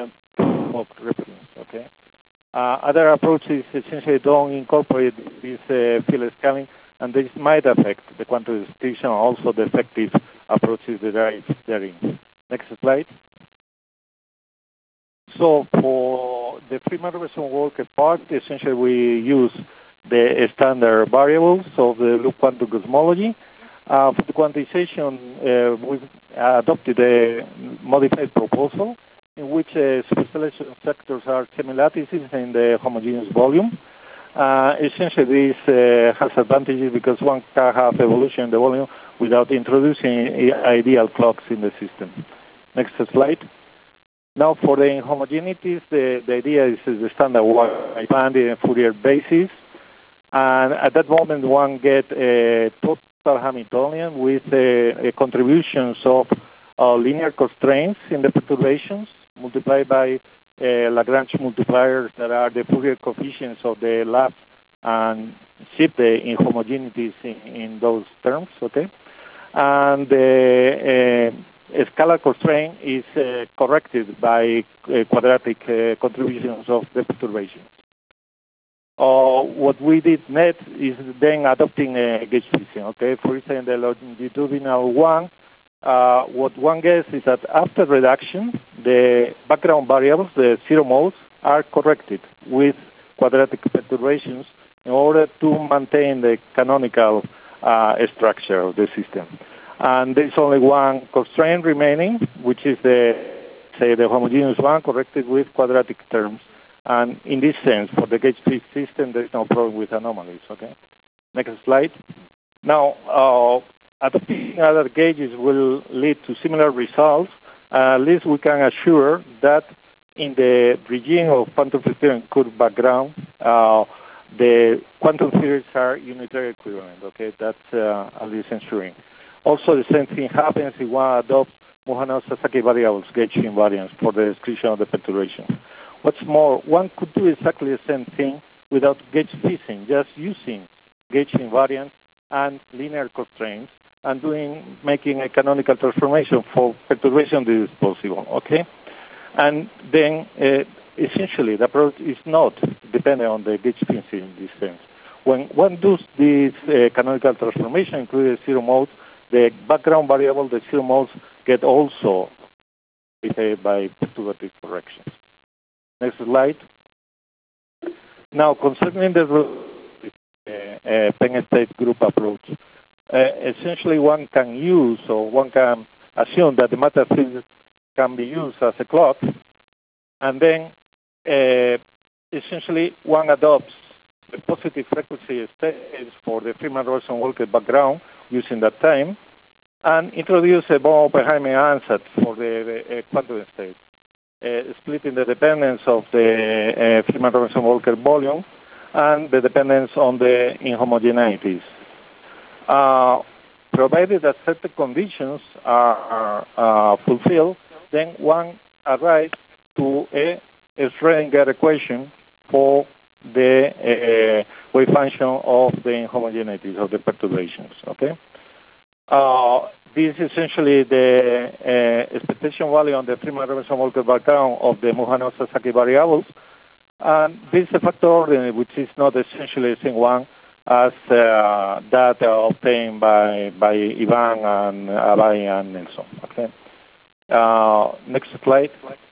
reference, okay? Other approaches essentially don't incorporate this field scaling, and this might affect the quantum description, also the effective approaches derived therein. Next slide. So for the Freeman-Robertson-Walker part, essentially we use the standard variables of the loop quantum cosmology. For the quantization, we've adopted a modified proposal in which superselection sectors are semi-lattices in the homogeneous volume. Essentially, this has advantages because one can have evolution in the volume without introducing ideal clocks in the system. Next slide. Now, for the inhomogeneities, the idea is the standard wide band in a Fourier basis. And at that moment, one gets a total Hamiltonian with contributions of linear constraints in the perturbations multiplied by Lagrange multipliers that are the Fourier coefficients of the labs and shift the inhomogeneities in those terms, okay? And the scalar constraint is corrected by quadratic contributions of the perturbations. What we did next is then adopting a gauge fixing, okay? For instance, the longitudinal one, what one gets is that after reduction, the background variables, the zero modes, are corrected with quadratic perturbations in order to maintain the canonical structure of the system. And there's only one constraint remaining, which is the homogeneous one corrected with quadratic terms. And in this sense, for the gauge-free system, there's no problem with anomalies. Okay. Next slide. Now, adopting other gauges will lead to similar results. At least we can assure that in the regime of quantum filtering curve background, the quantum theories are unitary equivalent. Okay, that's at least ensuring. Also, the same thing happens if one adopts Mukhanov-Sasaki variables, gauge invariance, for the description of the perturbation. What's more, one could do exactly the same thing without gauge fishing, just using gauge invariance and linear constraints and making a canonical transformation for perturbation that is possible. Okay, and then essentially the approach is not dependent on the gauge fishing in this sense. When one does this canonical transformation, including zero modes, the background variable, the zero modes, get also behaved by perturbative corrections. Next slide. Now, concerning the Penn State group approach, essentially one can use, or one can assume that the matter field can be used as a clock, and then essentially one adopts the positive frequency states for the Freeman-Robertson-Walker background using that time, and introduce a von Oppenheimer ansatz for the quantum state, splitting the dependence of the Freeman-Robertson-Walker volume and the dependence on the inhomogeneities. Provided that certain conditions are fulfilled, then one arrives to a Schrödinger equation for the wave function of the inhomogeneities of the perturbations. Okay. This is essentially the expectation value on the Freeman-Robertson-Walker background of the Mukhanov-Sasaki variables. And this is a factor ordinary, which is not essentially the same one as that obtained by Ivan and Abai and Nelson. Okay. Next slide.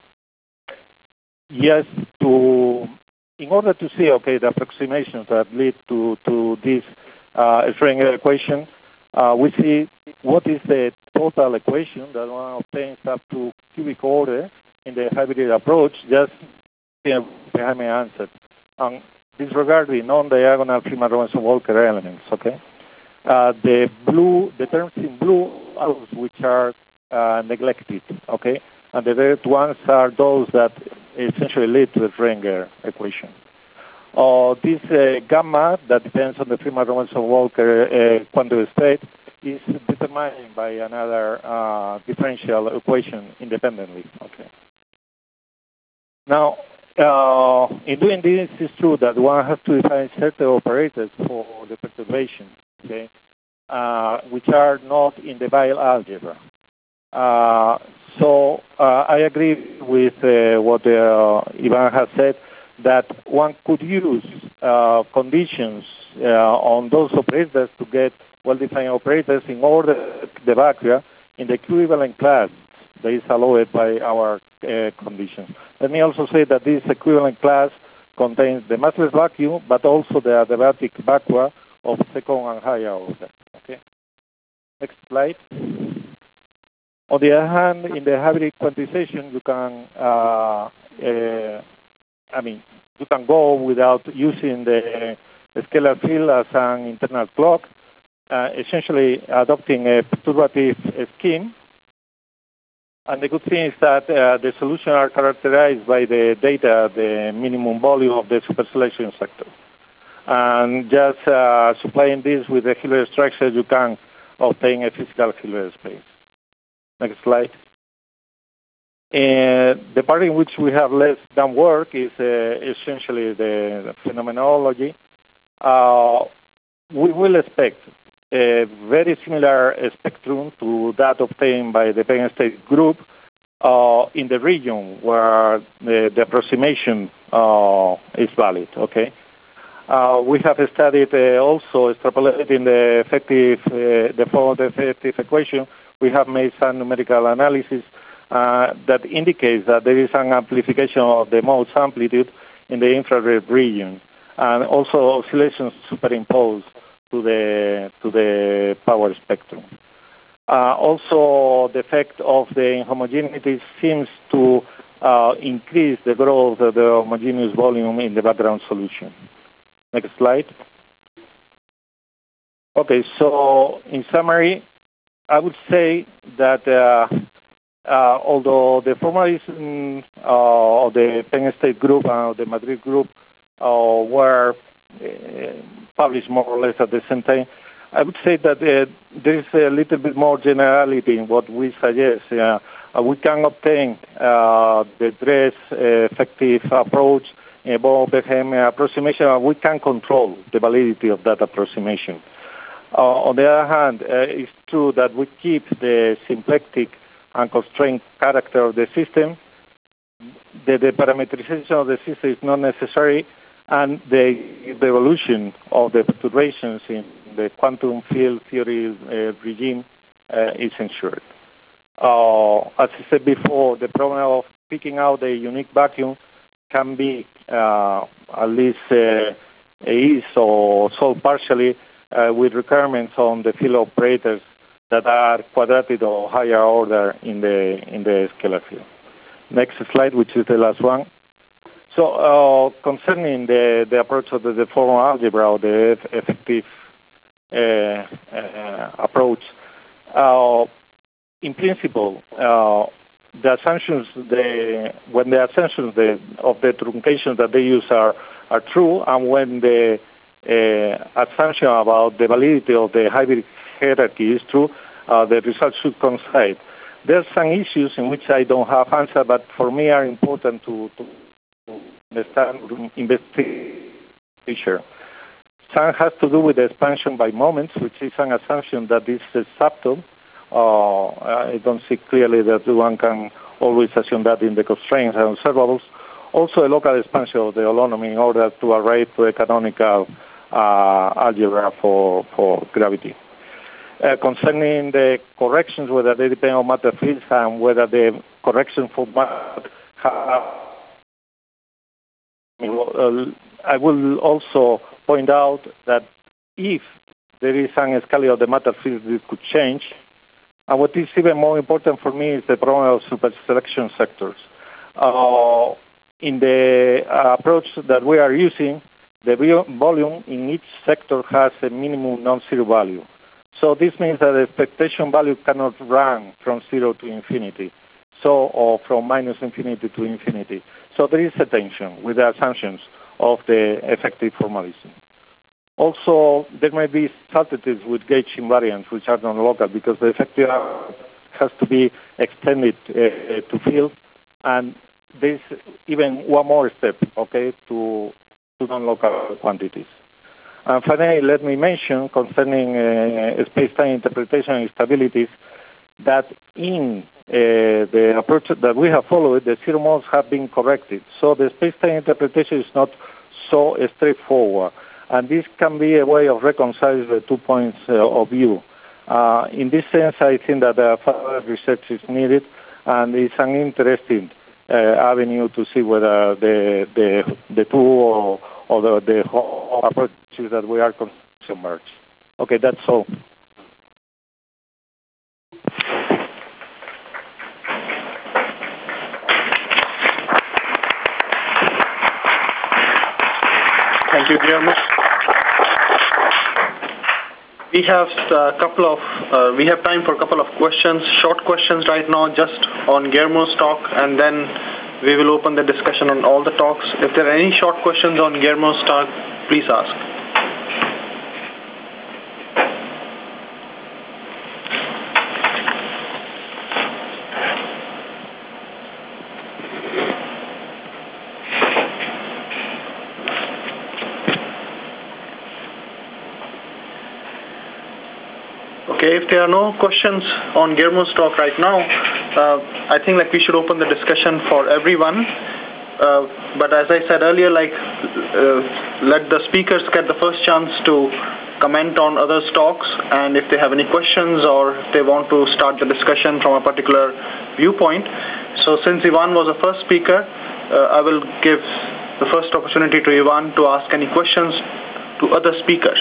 Yes, in order to see, okay, the approximations that lead to this Schrödinger equation, we see what is the total equation that one obtains up to cubic order in the hybrid approach, just behind my answer. Disregarding non-diagonal Freeman-Robertson-Walker elements, okay? The terms in blue are those which are neglected, okay? And the red ones are those that essentially lead to the Schrödinger equation. This gamma that depends on the Freeman-Robertson-Walker quantum state is determined by another differential equation independently. Okay. Now, in doing this, it's true that one has to define certain operators for the perturbation, okay, which are not in the Weyl algebra. So I agree with what Ivan has said, that one could use conditions on those operators to get well-defined operators in order the vacua in the equivalent class that is allowed by our conditions. Let me also say that this equivalent class contains the massless vacuum, but also the adiabatic vacua of second and higher order. Okay. Next slide. On the other hand, in the hybrid quantization, you can, you can go without using the scalar field as an internal clock, essentially adopting a perturbative scheme. And the good thing is that the solutions are characterized by the data, the minimum volume of the superselection sector. And just supplying this with the Hilbert structure, you can obtain a physical Hilbert space. Next slide. The part in which we have less done work is essentially the phenomenology. We will expect a very similar spectrum to that obtained by the Penn State group in the region where the approximation is valid. Okay. We have studied also extrapolating the effective, the form of the effective equation. We have made some numerical analysis, that indicates that there is an amplification of the Morse amplitude in the infrared region, and also oscillations superimposed to the power spectrum. Also, the effect of the inhomogeneity seems to increase the growth of the homogeneous volume in the background solution. Next slide. Okay, so in summary, I would say that although the formalism of the Penn State group and the Madrid group were published more or less at the same time, I would say that there is a little bit more generality in what we suggest. We can obtain the DRESS effective approach, Born-Bentham approximation. We can control the validity of that approximation. On the other hand, it's true that we keep the symplectic and constrained character of the system. The parameterization of the system is not necessary, and the evolution of the perturbations in the quantum field theory regime is ensured. As I said before, the problem of picking out a unique vacuum can be at least is or solved partially with requirements on the field operators that are quadratic or higher order in the scalar field. Next slide, which is the last one. So concerning the approach of the deformal algebra or the effective approach, in principle, the assumptions when the assumptions of the truncation that they use are true, and when the assumption about the validity of the hybrid hierarchy is true, the results should coincide. There are some issues in which I don't have answer, but for me are important to understand investigation. Some has to do with the expansion by moments, which is an assumption that is subtle. I don't see clearly that one can always assume that in the constraints and observables. Also, a local expansion of the holonomy in order to arrive to a canonical algebra for gravity. Concerning the corrections, whether they depend on matter fields and whether the correction for matter I will also point out that if there is an scale of the matter field, this could change. And what is even more important for me is the problem of superselection sectors. In the approach that we are using, the volume in each sector has a minimum non-zero value. So this means that the expectation value cannot run from 0 to infinity, or from minus infinity to infinity. So there is a tension with the assumptions of the effective formalism. Also, there may be subtleties with gauge invariants, which are non-local, because the effective has to be extended to field, and there's even one more step, okay, to non-local quantities. And finally, let me mention concerning space-time interpretation instabilities that in the approach that we have followed, the zero modes have been corrected. So the space-time interpretation is not so straightforward. And this can be a way of reconciling the 2 points of view. In this sense, I think that further research is needed, and it's an interesting avenue to see whether the two or the whole approaches that we are considering merge. Okay, that's all. Thank you, Guillermo. We have we have time for a couple of questions, short questions right now, just on Guillermo's talk, and then we will open the discussion on all the talks. If there are any short questions on Guillermo's talk, please ask. Okay, if there are no questions on Guillermo's talk right now, I think we should open the discussion for everyone. But as I said earlier, let the speakers get the first chance to comment on others' talks, and if they have any questions or if they want to start the discussion from a particular viewpoint. So since Ivan was the first speaker, I will give the first opportunity to Ivan to ask any questions to other speakers.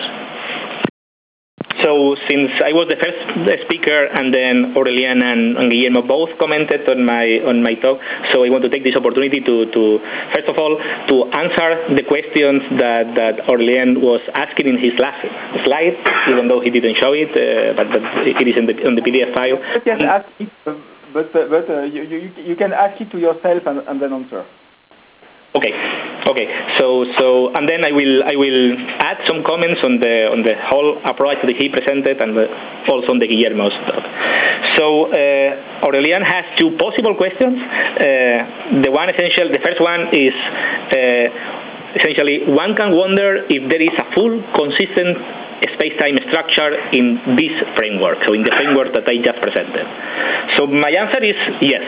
So since I was the first speaker and then Aurélien and Guillermo both commented on my talk, so I want to take this opportunity to first of all to answer the questions that Aurélien was asking in his last slide, even though he didn't show it, but it is on the PDF file. You can ask it, but you can ask it to yourself and then answer. Okay. So and then I will add some comments on the whole approach that he presented and also on the Guillermo's talk. So Aurélien has two possible questions. The first one is essentially one can wonder if there is a full consistent space-time structure in this framework, so in the framework that I just presented. So my answer is yes.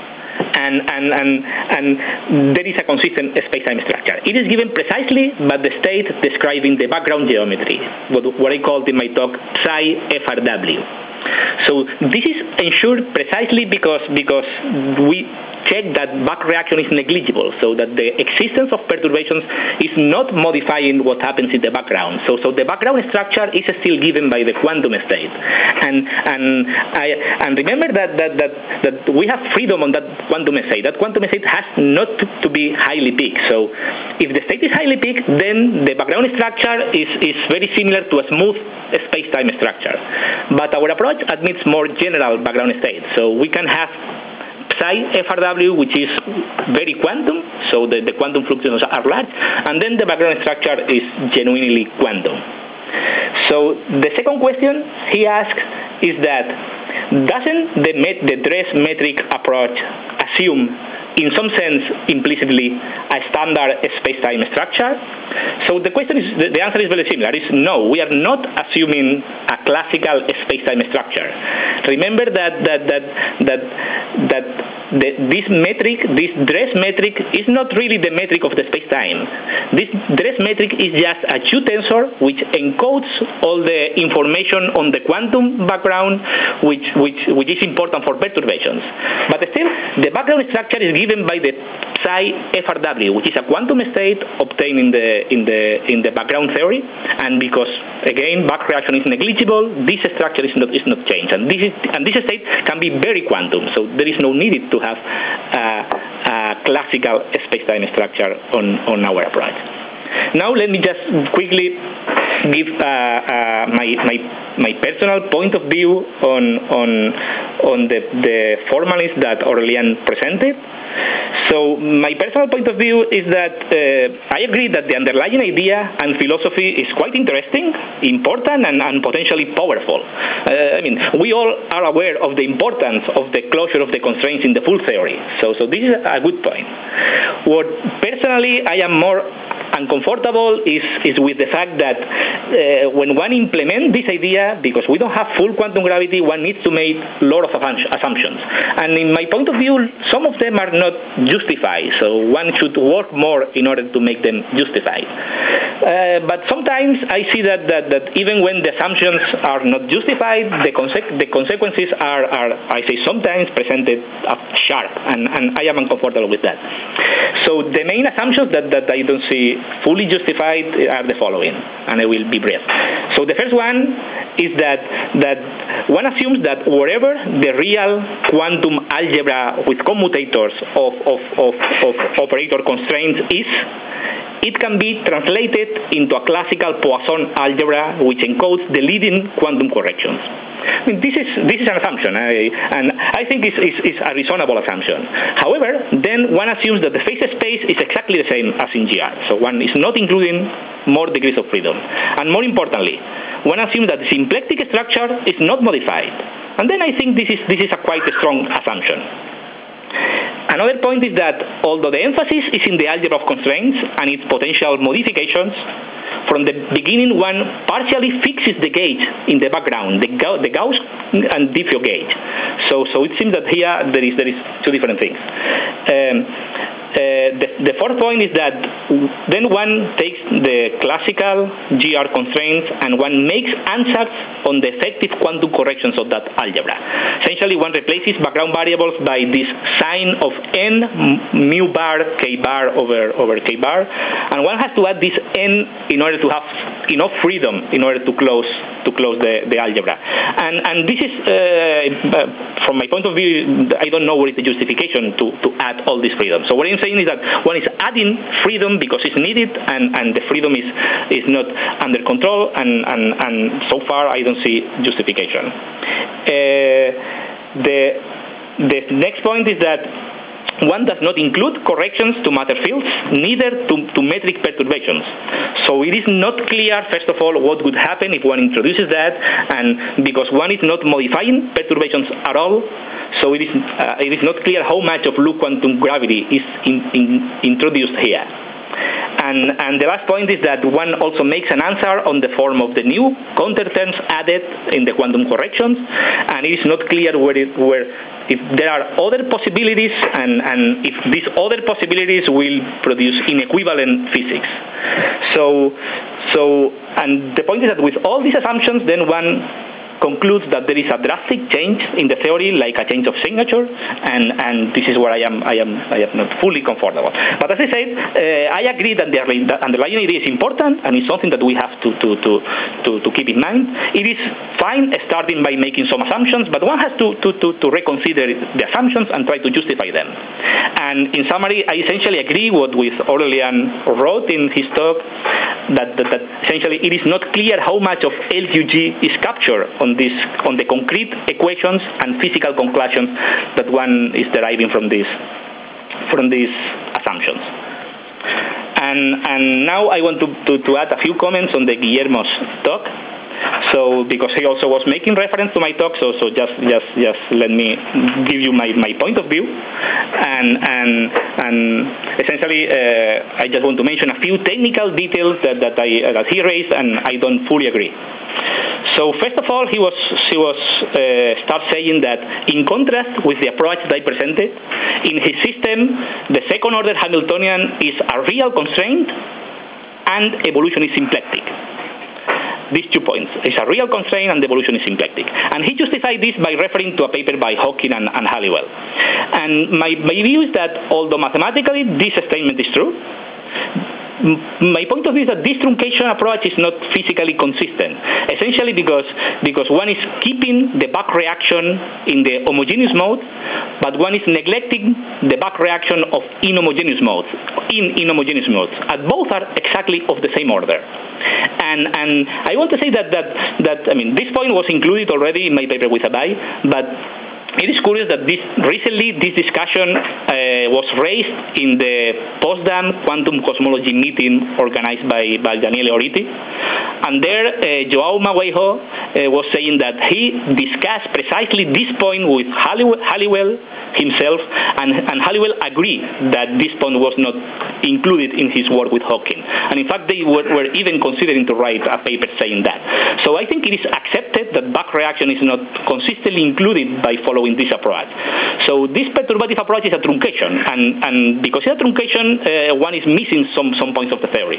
And there is a consistent space-time structure. It is given precisely by the state describing the background geometry, what I called in my talk psi FRW. So this is ensured precisely because we check that back reaction is negligible, so that the existence of perturbations is not modifying what happens in the background. So the background structure is still given by the quantum state, and remember that we have freedom on that quantum state. That quantum state has not to be highly peaked. So if the state is highly peaked, then the background structure is very similar to a smooth space-time structure. But our approach admits more general background states, so we can have psi FRW, which is very quantum, so the quantum fluctuations are large, and then the background structure is genuinely quantum. So the second question he asks is that doesn't the dress metric approach assume, in some sense, implicitly, a standard space-time structure? So the question is, the answer is very similar. It's no, we are not assuming a classical space-time structure. Remember that this dress metric is not really the metric of the space-time. This dress metric is just a Q-tensor which encodes all the information on the quantum background, which is important for perturbations. But still, the background structure is given by the psi FRW, which is a quantum state obtained in the background theory, and because again back reaction is negligible, this structure is not changed, and this state can be very quantum. So there is no need to have a classical space-time structure on our approach. Now let me just quickly give my personal point of view on the formalism that Aurélien presented. So my personal point of view is that I agree that the underlying idea and philosophy is quite interesting, important, and potentially powerful. I mean, we all are aware of the importance of the closure of the constraints in the full theory. So this is a good point. What personally I am more uncomfortable is with the fact that when one implements this idea, because we don't have full quantum gravity, one needs to make a lot of assumptions. And in my point of view, some of them are not justified, so one should work more in order to make them justified. But sometimes I see that even when the assumptions are not justified, the consequences are I say sometimes presented sharp, and I am uncomfortable with that. So the main assumptions that I don't see fully justified are the following, and I will be brief. So the first one is that one assumes that wherever the real quantum algebra with commutators of operator constraints is, it can be translated into a classical Poisson algebra which encodes the leading quantum corrections. I mean, this is an assumption, and I think it's a reasonable assumption. However, then one assumes that the phase space is exactly the same as in GR, so one is not including more degrees of freedom. And more importantly, one assumes that the symplectic structure is not modified, and then I think this is a quite strong assumption. Another point is that although the emphasis is in the algebra of constraints and its potential modifications, from the beginning one partially fixes the gauge in the background, the Gauss and Diffie gauge. So it seems that here there is two different things. The fourth point is that then one takes the classical GR constraints and one makes answers on the effective quantum corrections of that algebra. Essentially, one replaces background variables by this sign of n mu bar k bar over k bar, and one has to add this n in order to have enough freedom in order to close the algebra. And this is, from my point of view, I don't know what is the justification to add all this freedom. So what I'm saying is that one is adding freedom because it's needed, and the freedom is not under control, and so far I don't see justification. The next point is that one does not include corrections to matter fields, neither to metric perturbations. So it is not clear, first of all, what would happen if one introduces that, and because one is not modifying perturbations at all, so it is not clear how much of loop quantum gravity is introduced here. And the last point is that one also makes an answer on the form of the new counterterms added in the quantum corrections, and it is not clear if there are other possibilities, and if these other possibilities will produce inequivalent physics. And the point is that with all these assumptions, then one concludes that there is a drastic change in the theory, like a change of signature, and this is where I am not fully comfortable. But as I said, I agree that the underlying idea is important, and it's something that we have to keep in mind. It is fine starting by making some assumptions, but one has to reconsider the assumptions and try to justify them. And in summary, I essentially agree with Aurelian wrote in his talk, that essentially it is not clear how much of LUG is captured on the concrete equations and physical conclusions that one is deriving from these assumptions. And now I want to add a few comments on the Guillermo's talk. So because he also was making reference to my talk, so just let me give you my point of view, and essentially I just want to mention a few technical details that he raised, and I don't fully agree. So first of all, he was start saying that in contrast with the approach that I presented, in his system, the second order Hamiltonian is a real constraint and evolution is symplectic. These 2 points. It's a real constraint and the evolution is symplectic. And he justified this by referring to a paper by Hawking and Halliwell. And my view is that although mathematically this statement is true, my point of view is that this truncation approach is not physically consistent, essentially because one is keeping the back reaction in the homogeneous mode, but one is neglecting the back reaction of inhomogeneous modes, and both are exactly of the same order. And I want to say that I mean, this point was included already in my paper with Abay, but it is curious that recently this discussion was raised in the Potsdam Quantum Cosmology meeting organized by Daniele Oriti. And there, João Magueijo was saying that he discussed precisely this point with Halliwell himself, and Halliwell agreed that this point was not included in his work with Hawking. And in fact, they were even considering to write a paper saying that. So I think it is accepted that back reaction is not consistently included by following this approach. So this perturbative approach is a truncation, and because it's a truncation, one is missing some points of the theory.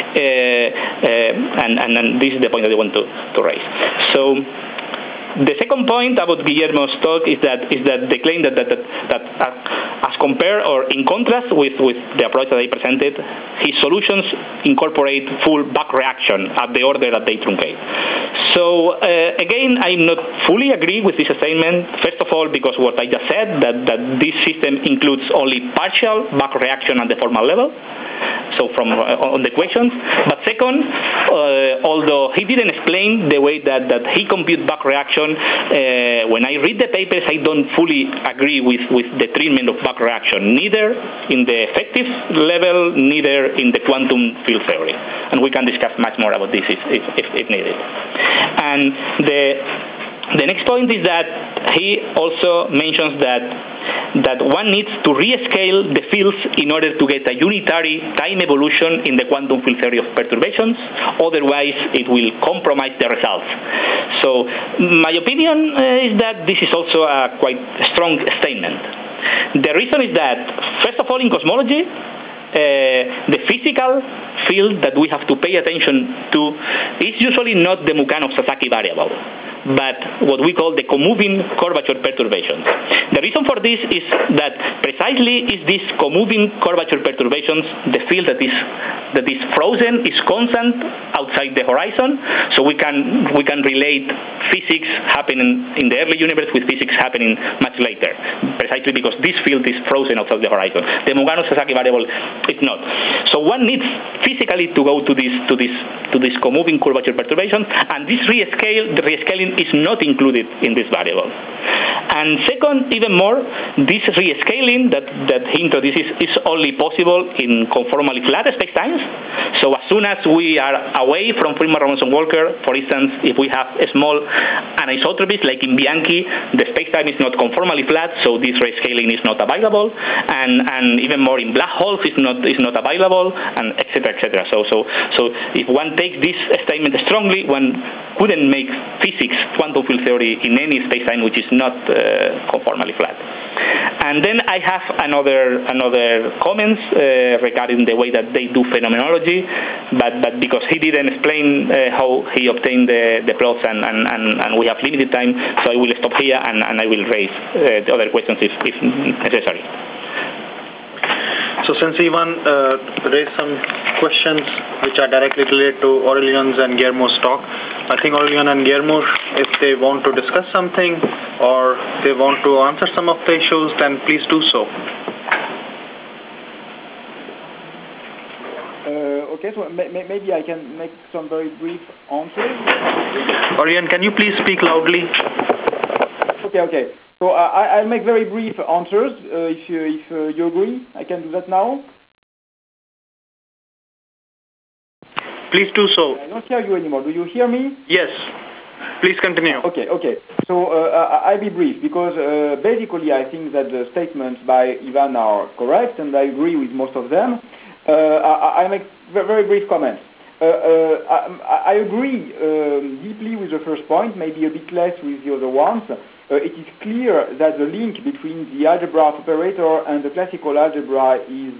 And this is the point that I want to raise. So the second point about Guillermo's talk is that the claim that as compared or in contrast with the approach that I presented, his solutions incorporate full back reaction at the order that they truncate. So again, I'm not fully agree with this statement. First of all, because what I just said, that this system includes only partial back reaction at the formal level, so from on the equations. But second, although he didn't explain the way that he compute back reaction, when I read the papers, I don't fully agree with the treatment of back reaction, neither in the effective level, neither in the quantum field theory. And we can discuss much more about this if needed. And The next point is that he also mentions that one needs to rescale the fields in order to get a unitary time evolution in the quantum field theory of perturbations. Otherwise, it will compromise the results. So my opinion is that this is also a quite strong statement. The reason is that, first of all, in cosmology, the physical field that we have to pay attention to is usually not the Mukhanov-Sasaki variable, but what we call the comoving curvature perturbations. The reason for this is that precisely is this comoving curvature perturbations the field that is frozen, is constant outside the horizon, so we can relate physics happening in the early universe with physics happening much later, precisely because this field is frozen outside the horizon. The Mukhanov-Sasaki variable, it's not. So one needs physically to go to this comoving curvature perturbation, and the rescaling is not included in this variable. And second, even more, this rescaling that he introduces is only possible in conformally flat spacetimes. So as soon as we are away from Friedmann-Robinson-Walker, for instance, if we have a small anisotropies like in Bianchi, the spacetime is not conformally flat, so this rescaling is not available, and even more in black holes is not available, and etc. etc. So if one takes this statement strongly, one couldn't make physics, quantum field theory in any spacetime which is not conformally flat. And then I have another comments regarding the way that they do phenomenology, but because he didn't explain how he obtained the plots and we have limited time, so I will stop here and I will raise the other questions if necessary. So since Ivan raised some questions which are directly related to Aurélion's and Guillermo's talk, I think Aurélien and Guillermo, if they want to discuss something or they want to answer some of the issues, then please do so. Okay, so maybe I can make some very brief answers. Aurélien, can you please speak loudly? Okay. So I'll make very brief answers. If you agree, I can do that now. Please do so. I don't hear you anymore. Do you hear me? Yes. Please continue. Okay. So I'll be brief because basically I think that the statements by Ivan are correct and I agree with most of them. I make very brief comments. I agree deeply with the first point, maybe a bit less with the other ones. It is clear that the link between the algebra of operator and the classical algebra is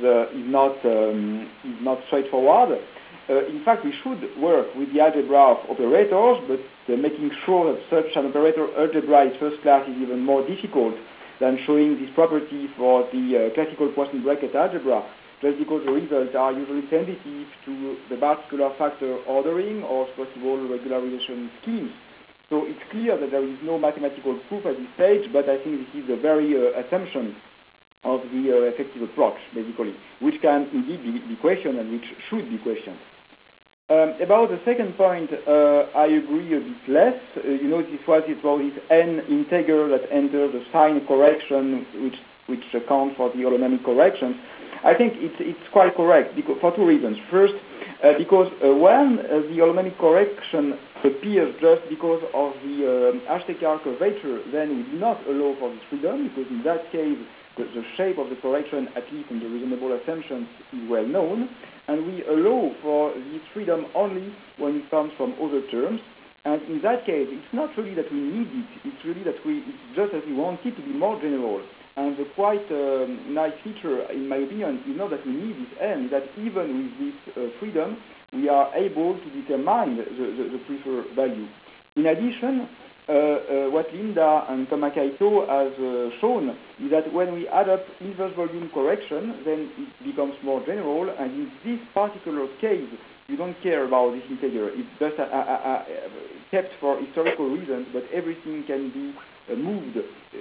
not straightforward. In fact, we should work with the algebra of operators, but making sure that such an operator algebra is first class is even more difficult than showing this property for the classical Poisson bracket algebra, just because the results are usually sensitive to the particular factor ordering or possible regularization schemes. So it's clear that there is no mathematical proof at this stage, but I think this is a very assumption of the effective approach, basically, which can indeed be questioned and which should be questioned. About the second point, I agree a bit less. This was this n integer that enters the sign correction, which accounts for the holonomic corrections. I think it's quite correct for two reasons. First, because when the holonomic correction appears just because of the H-Tekar curvature, then we do not allow for this freedom, because in that case, the shape of the correction, at least in the reasonable assumptions, is well known, and we allow for this freedom only when it comes from other terms. And in that case, it's not really that we need it, it's really that it's just that we want it to be more general. And the quite nice feature, in my opinion, is not that we need this n, that even with this freedom, we are able to determine the preferred value. In addition, what Linda and Kamakaito has shown is that when we add up inverse volume correction, then it becomes more general, and in this particular case, you don't care about this integer. It's just kept for historical reasons, but everything can be moved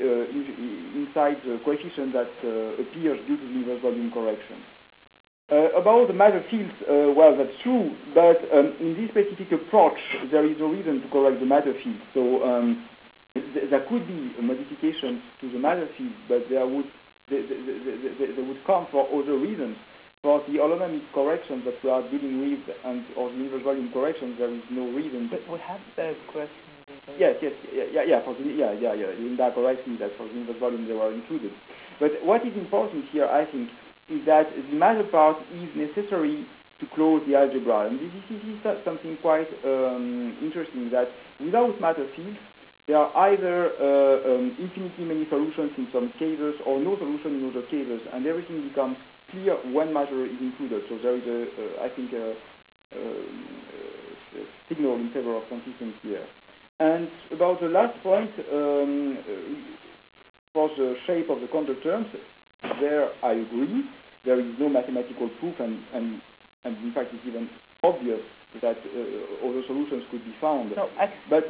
inside the coefficient that appears due to the inverse volume correction. About the matter fields, well, that's true, but in this specific approach, there is no reason to correct the matter fields. So there could be modifications to the matter fields, but they would come for other reasons. For the holonomic corrections that we are dealing with, or the inverse volume corrections, there is no reason. But we have the question Yes. Linda corrects me that for the inverse volume they were included. But what is important here, I think, is that the matter part is necessary to close the algebra. And this is something quite interesting, that without matter fields, there are either infinitely many solutions in some cases or no solution in other cases, and everything becomes clear when matter is included. So there is, I think, a signal in favor of consistency here. And about the last point, for the shape of the quantum terms, there I agree. There is no mathematical proof, and in fact it's even obvious that other solutions could be found. No, but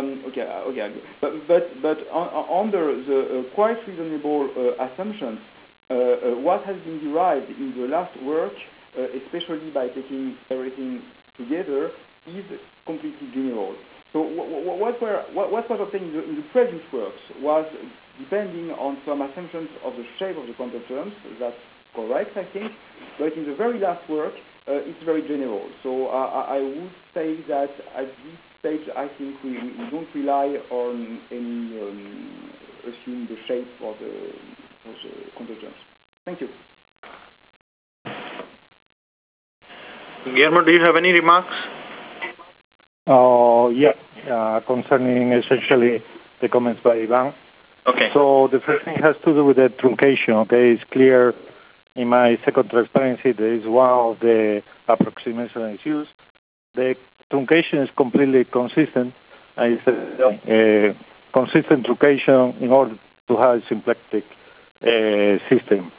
under the quite reasonable assumptions, what has been derived in the last work, especially by taking everything together, is completely general. So what was obtained in the previous works was depending on some assumptions of the shape of the quantum terms. That's correct, I think. But in the very last work, it's very general. So I would say that at this stage, I think we don't rely on any assume the shape for the quantum terms. Thank you. Guillermo, do you have any remarks? Concerning essentially the comments by Ivan. Okay. So the first thing has to do with the truncation. Okay, it's clear in my second transparency there is one of the approximations used. The truncation is completely consistent, and it's a consistent truncation in order to have a symplectic system.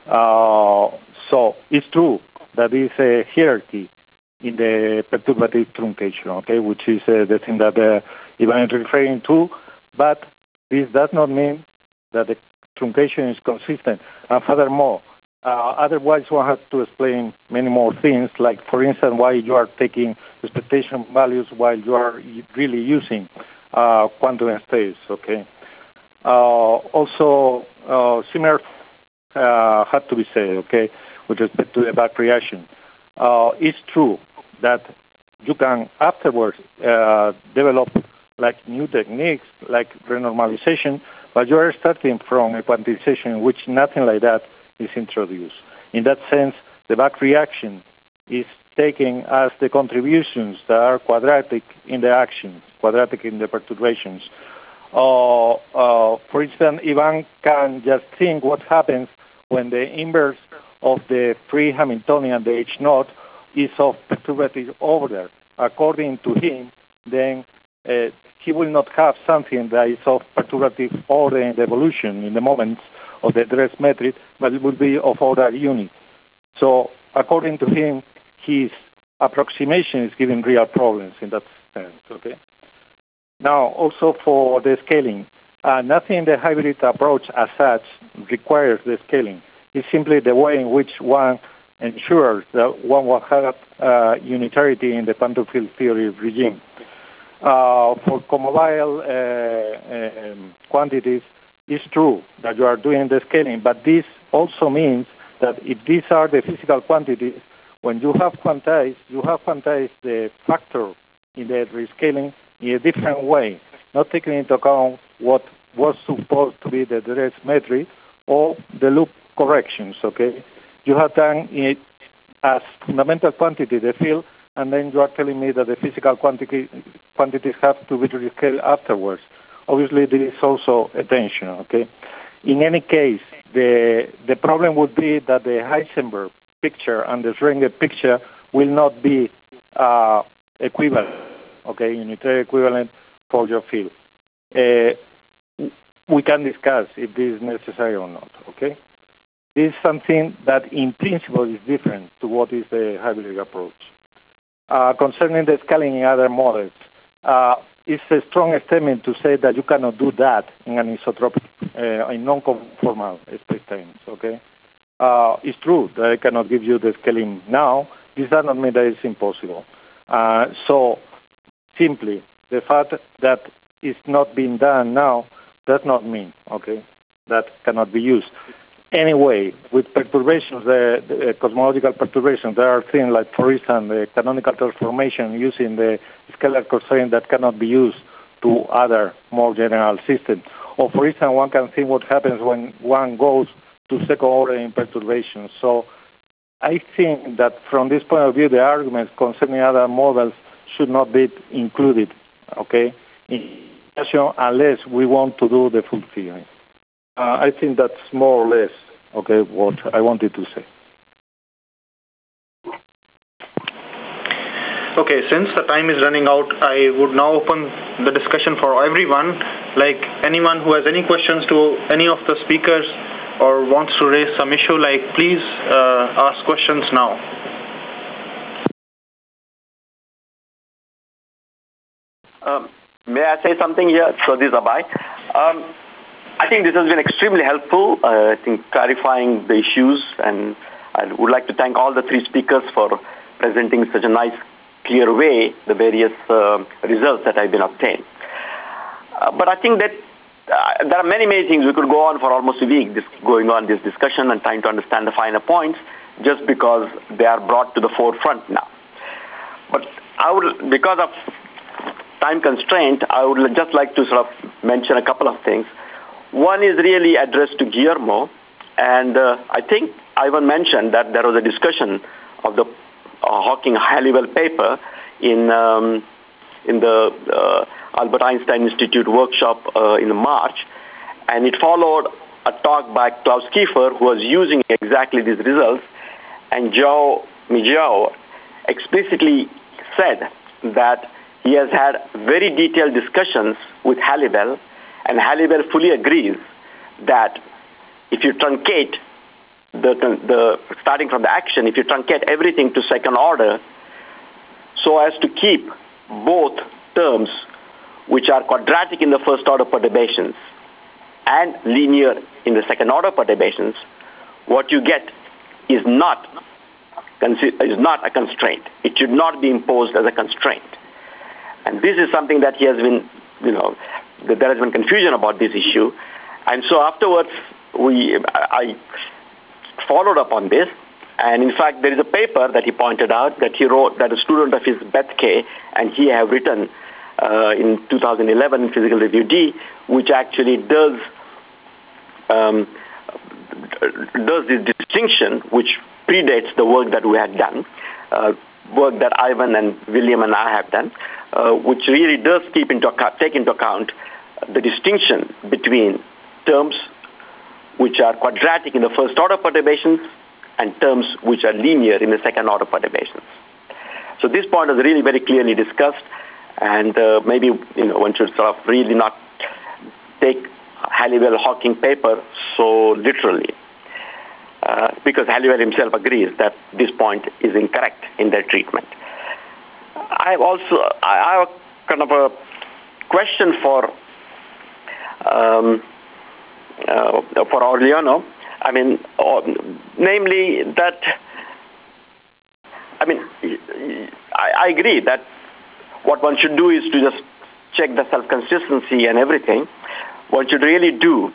So it's true that there is a hierarchy in the perturbative truncation, okay, which is the thing that Ivan is referring to, but this does not mean that the truncation is consistent. And furthermore, otherwise one has to explain many more things, like, for instance, why you are taking expectation values while you are really using quantum states, okay. Also, similar had to be said, okay, with respect to the back reaction. It's true that you can afterwards develop like new techniques like renormalization, but you are starting from a quantization in which nothing like that is introduced. In that sense, the back reaction is taken as the contributions that are quadratic in the action, quadratic in the perturbations. For instance, Ivan can just think what happens when the inverse of the free Hamiltonian, the H0, is of perturbative order. According to him, then he will not have something that is of perturbative order in the evolution in the moments of the dress metric, but it will be of order unit. So according to him, his approximation is giving real problems in that sense, okay? Now, also for the scaling, nothing in the hybrid approach as such requires the scaling. It's simply the way in which one ensures that one will have unitarity in the quantum field theory regime. For comobile quantities, it's true that you are doing the scaling, but this also means that if these are the physical quantities, when you have quantized the factor in the rescaling in a different way, not taking into account what was supposed to be the dress metric or the loop corrections, okay? You have done it as fundamental quantity, the field, and then you are telling me that the physical quantities have to be rescaled afterwards. Obviously, there is also a tension, okay? In any case, the problem would be that the Heisenberg picture and the Schrödinger picture will not be equivalent, okay, unitary equivalent for your field. We can discuss if this is necessary or not, okay? This is something that in principle is different to what is the hybrid approach. Concerning the scaling in other models, it's a strong statement to say that you cannot do that in an isotropic, in non-conformal spacetimes, okay? It's true that I cannot give you the scaling now. This does not mean that it's impossible. So simply, the fact that it's not being done now does not mean, okay, that cannot be used. Anyway, with perturbations, the cosmological perturbations, there are things like, for instance, the canonical transformation using the scalar cosine that cannot be used to other more general systems. Or, for instance, one can think what happens when one goes to second order perturbations. So I think that from this point of view, the arguments concerning other models should not be included, okay, unless we want to do the full figuring. I think that's more or less, okay, what I wanted to say. Okay, since the time is running out, I would now open the discussion for everyone. Like anyone who has any questions to any of the speakers or wants to raise some issue, like please ask questions now. May I say something here? So this is Abhay. I think this has been extremely helpful, I think clarifying the issues, and I would like to thank all the three speakers for presenting such a nice, clear way the various results that have been obtained. But I think that there are many things we could go on for almost a week going on this discussion and trying to understand the finer points just because they are brought to the forefront now. But I would, because of time constraint, I would just like to sort of mention a couple of things. One is really addressed to Guillermo, and I think Ivan mentioned that there was a discussion of the Hawking-Halliwell paper in the Albert Einstein Institute workshop in March, and it followed a talk by Klaus Kiefer, who was using exactly these results, and Zhao Mijiao explicitly said that he has had very detailed discussions with Halliwell, and Halliwell fully agrees that if you truncate starting from the action, if you truncate everything to second order, so as to keep both terms which are quadratic in the first order perturbations and linear in the second order perturbations, what you get is not a constraint. It should not be imposed as a constraint. And this is something that he has been, there has been confusion about this issue. And so afterwards, I followed up on this. And in fact, there is a paper that he pointed out that he wrote, that a student of his, Bethke, and he have written in 2011 in Physical Review D, which actually does this distinction, which predates the work that we had done, work that Ivan and William and I have done, which really does take into account the distinction between terms which are quadratic in the first order perturbations and terms which are linear in the second order perturbations. So this point is really very clearly discussed, and maybe one should sort of really not take Halliwell-Hawking paper so literally, because Halliwell himself agrees that this point is incorrect in their treatment. I have a kind of a question for Aureliano. I mean, namely that, I agree that what one should do is to just check the self-consistency and everything. One should really do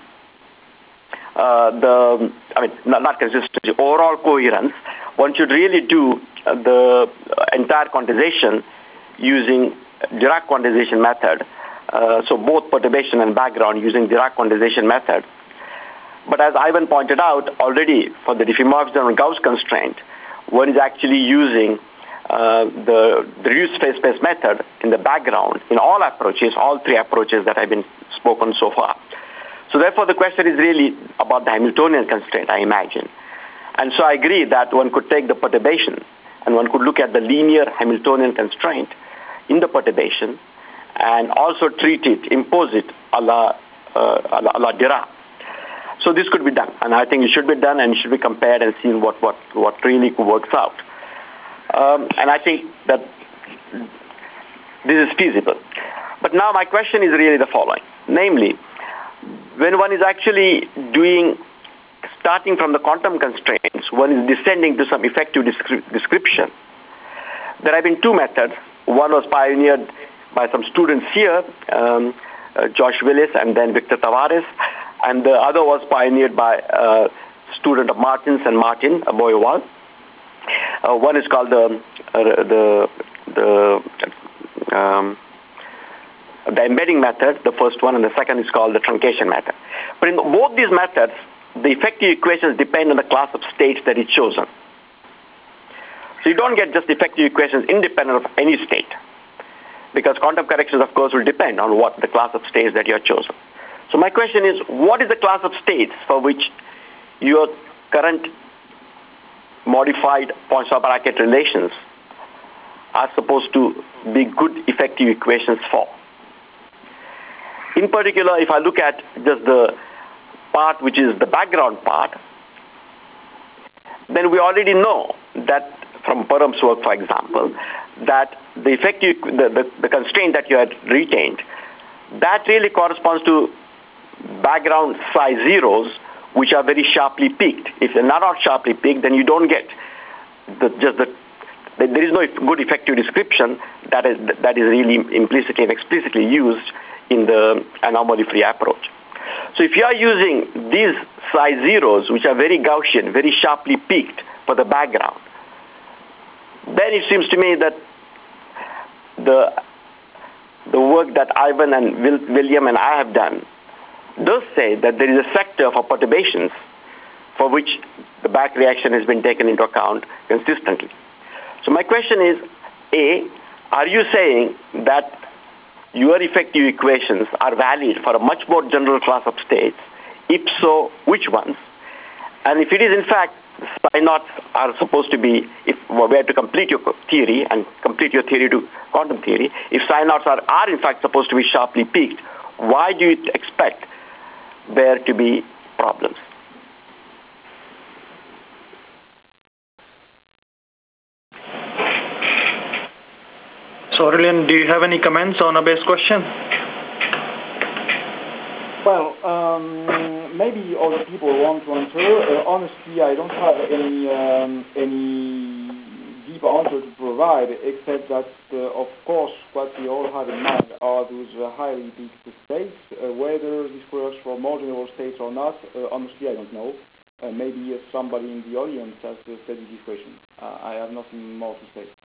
not consistency, overall coherence. One should really do the entire quantization using Dirac quantization method. So both perturbation and background using Dirac quantization method. But as Ivan pointed out already, for the Diffie-Morgensson and Gauss constraint, one is actually using the reduced phase space method in the background in all approaches, all three approaches that have been spoken so far. So therefore, the question is really about the Hamiltonian constraint, I imagine. And so I agree that one could take the perturbation and one could look at the linear Hamiltonian constraint in the perturbation and also treat it, impose it a la Dirac. So this could be done, and I think it should be done, and it should be compared and seen what really works out. And I think that this is feasible. But now my question is really the following. Namely, when one is actually starting from the quantum constraints, one is descending to some effective description. There have been two methods. One was pioneered by some students here, Josh Willis and then Victor Tavares, and the other was pioneered by a student of Martin's and Martin Boyewal. One is called the embedding method, the first one, and the second is called the truncation method. But in both these methods, the effective equations depend on the class of states that is chosen. So you don't get just effective equations independent of any state, because quantum corrections, of course, will depend on what the class of states that you have chosen. So my question is, what is the class of states for which your current modified Poisson bracket relations are supposed to be good effective equations for? In particular, if I look at just the part which is the background part, then we already know that from Perham's work, for example, that the effective, the constraint that you had retained, that really corresponds to background size zeros, which are very sharply peaked. If they're not sharply peaked, then you don't get there is no good effective description that is really implicitly and explicitly used in the anomaly-free approach. So if you are using these size zeros, which are very Gaussian, very sharply peaked for the background, then it seems to me that the work that Ivan and William and I have done does say that there is a sector for perturbations for which the back reaction has been taken into account consistently. So my question is, A, are you saying that your effective equations are valid for a much more general class of states? If so, which ones? And if it is in fact psi naughts are supposed to be, if we were to complete your theory and complete your theory to quantum theory, if psi naughts are in fact supposed to be sharply peaked, why do you expect there to be problems? So Aurélien, do you have any comments on Abey's question? Well, maybe other people want to answer. Honestly, I don't have any deep answer to provide, except that, of course, what we all have in mind are those highly peaked states. Whether this works for more general states or not, honestly, I don't know. Maybe somebody in the audience has studied this question. I have nothing more to say.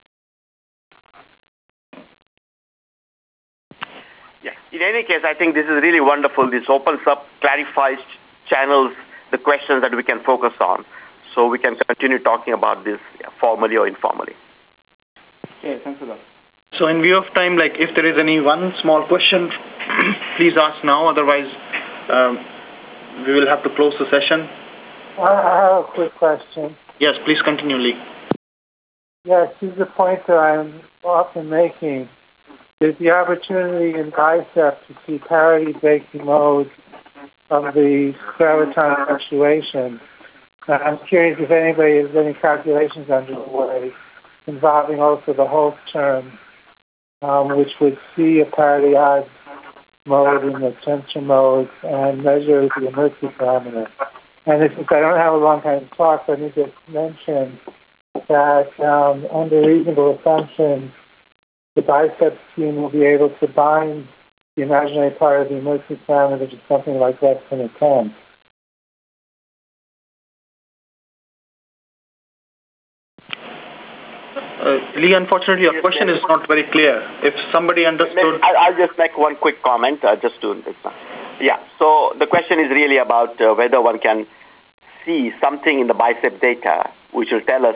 Yeah. In any case, I think this is really wonderful. This opens up, clarifies, channels the questions that we can focus on, so we can continue talking about this formally or informally. Yeah, thanks a lot. So in view of time, like if there is any one small question, please ask now. Otherwise, we will have to close the session. I have a quick question. Yes, please continue, Lee. Yes, this is a point that I'm often making. There's the opportunity in BICEP to see parity-breaking modes of the graviton fluctuation. I'm curious if anybody has any calculations underway involving also the Hopf term, which would see a parity odds mode in the tensor mode and measure the inertia parameter. And since I don't have a long time to talk, let me just mention that under reasonable assumptions, the BICEP scheme will be able to bind the imaginary part of the inertia parameter to something like less than a 10. Lee, unfortunately, your question is not very clear. If somebody understood... I'll just make one quick comment, just to... Yeah, so the question is really about whether one can see something in the BICEP data which will tell us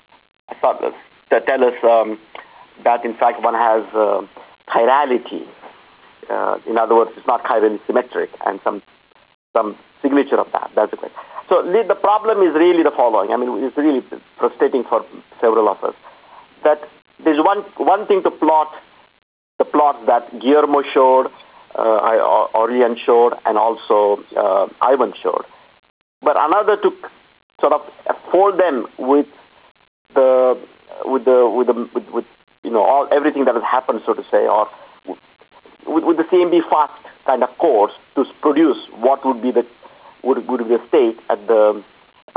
that in fact one has chirality. In other words, it's not chirally symmetric, and some signature of that. That's the question. So the problem is really the following. I mean, it's really frustrating for several of us that there's one thing to plot the plots that Guillermo showed, Aurélien showed, and also Ivan showed, but another to sort of fold them with everything that has happened, so to say, or with the CMB fast kind of course to produce what would be the state at the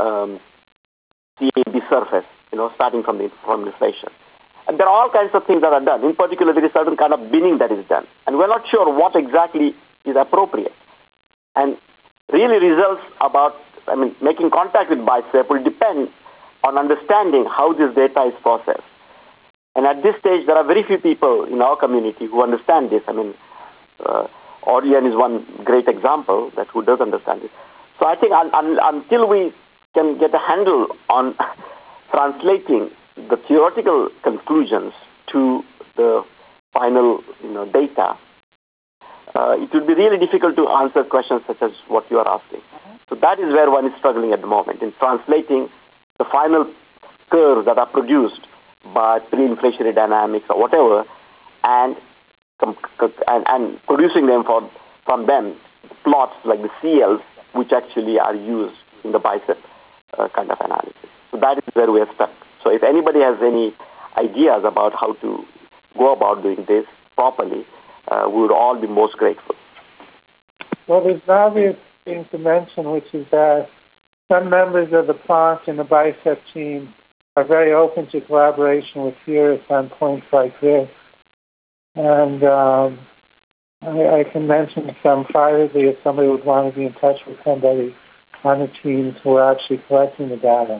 CMB surface, starting from the inflation. And there are all kinds of things that are done. In particular, there is certain kind of binning that is done, and we're not sure what exactly is appropriate. And really results about, making contact with BICEP will depend on understanding how this data is processed. And at this stage, there are very few people in our community who understand this. Orion is one great example that who does understand it. So I think until we can get a handle on translating the theoretical conclusions to the final data, it will be really difficult to answer questions such as what you are asking. So that is where one is struggling at the moment, in translating the final curves that are produced by pre-inflationary dynamics or whatever, and producing them from them plots like the CLs, which actually are used in the bicep kind of analysis. So that is where we are stuck. So if anybody has any ideas about how to go about doing this properly, we would all be most grateful. Well, there's an obvious thing to mention, which is that some members of the Planck and the BICEP team are very open to collaboration with theorists on points like this. And I can mention some privately if somebody would want to be in touch with somebody on the teams who are actually collecting the data.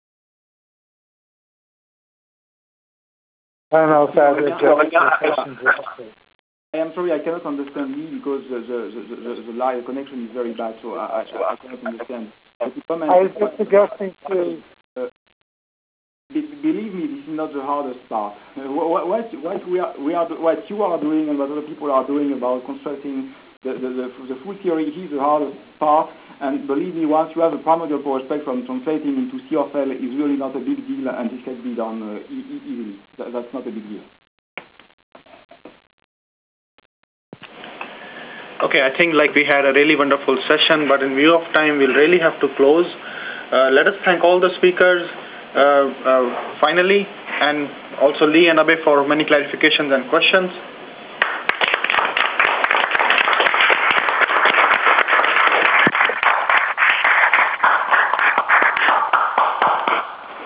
I don't know if that addresses your question. I am sorry, I cannot understand me because the live connection is very bad, so I cannot understand. I was just suggesting to... Believe me, this is not the hardest part. What you are doing and what other people are doing about constructing the full theory is the hardest part. And believe me, once you have a primordial power spectrum, translating into C of L is really not a big deal, and this can be done easily. That's not a big deal. Okay, I think we had a really wonderful session, but in view of time, we'll really have to close. Let us thank all the speakers finally, and also Lee and Abe for many clarifications and questions.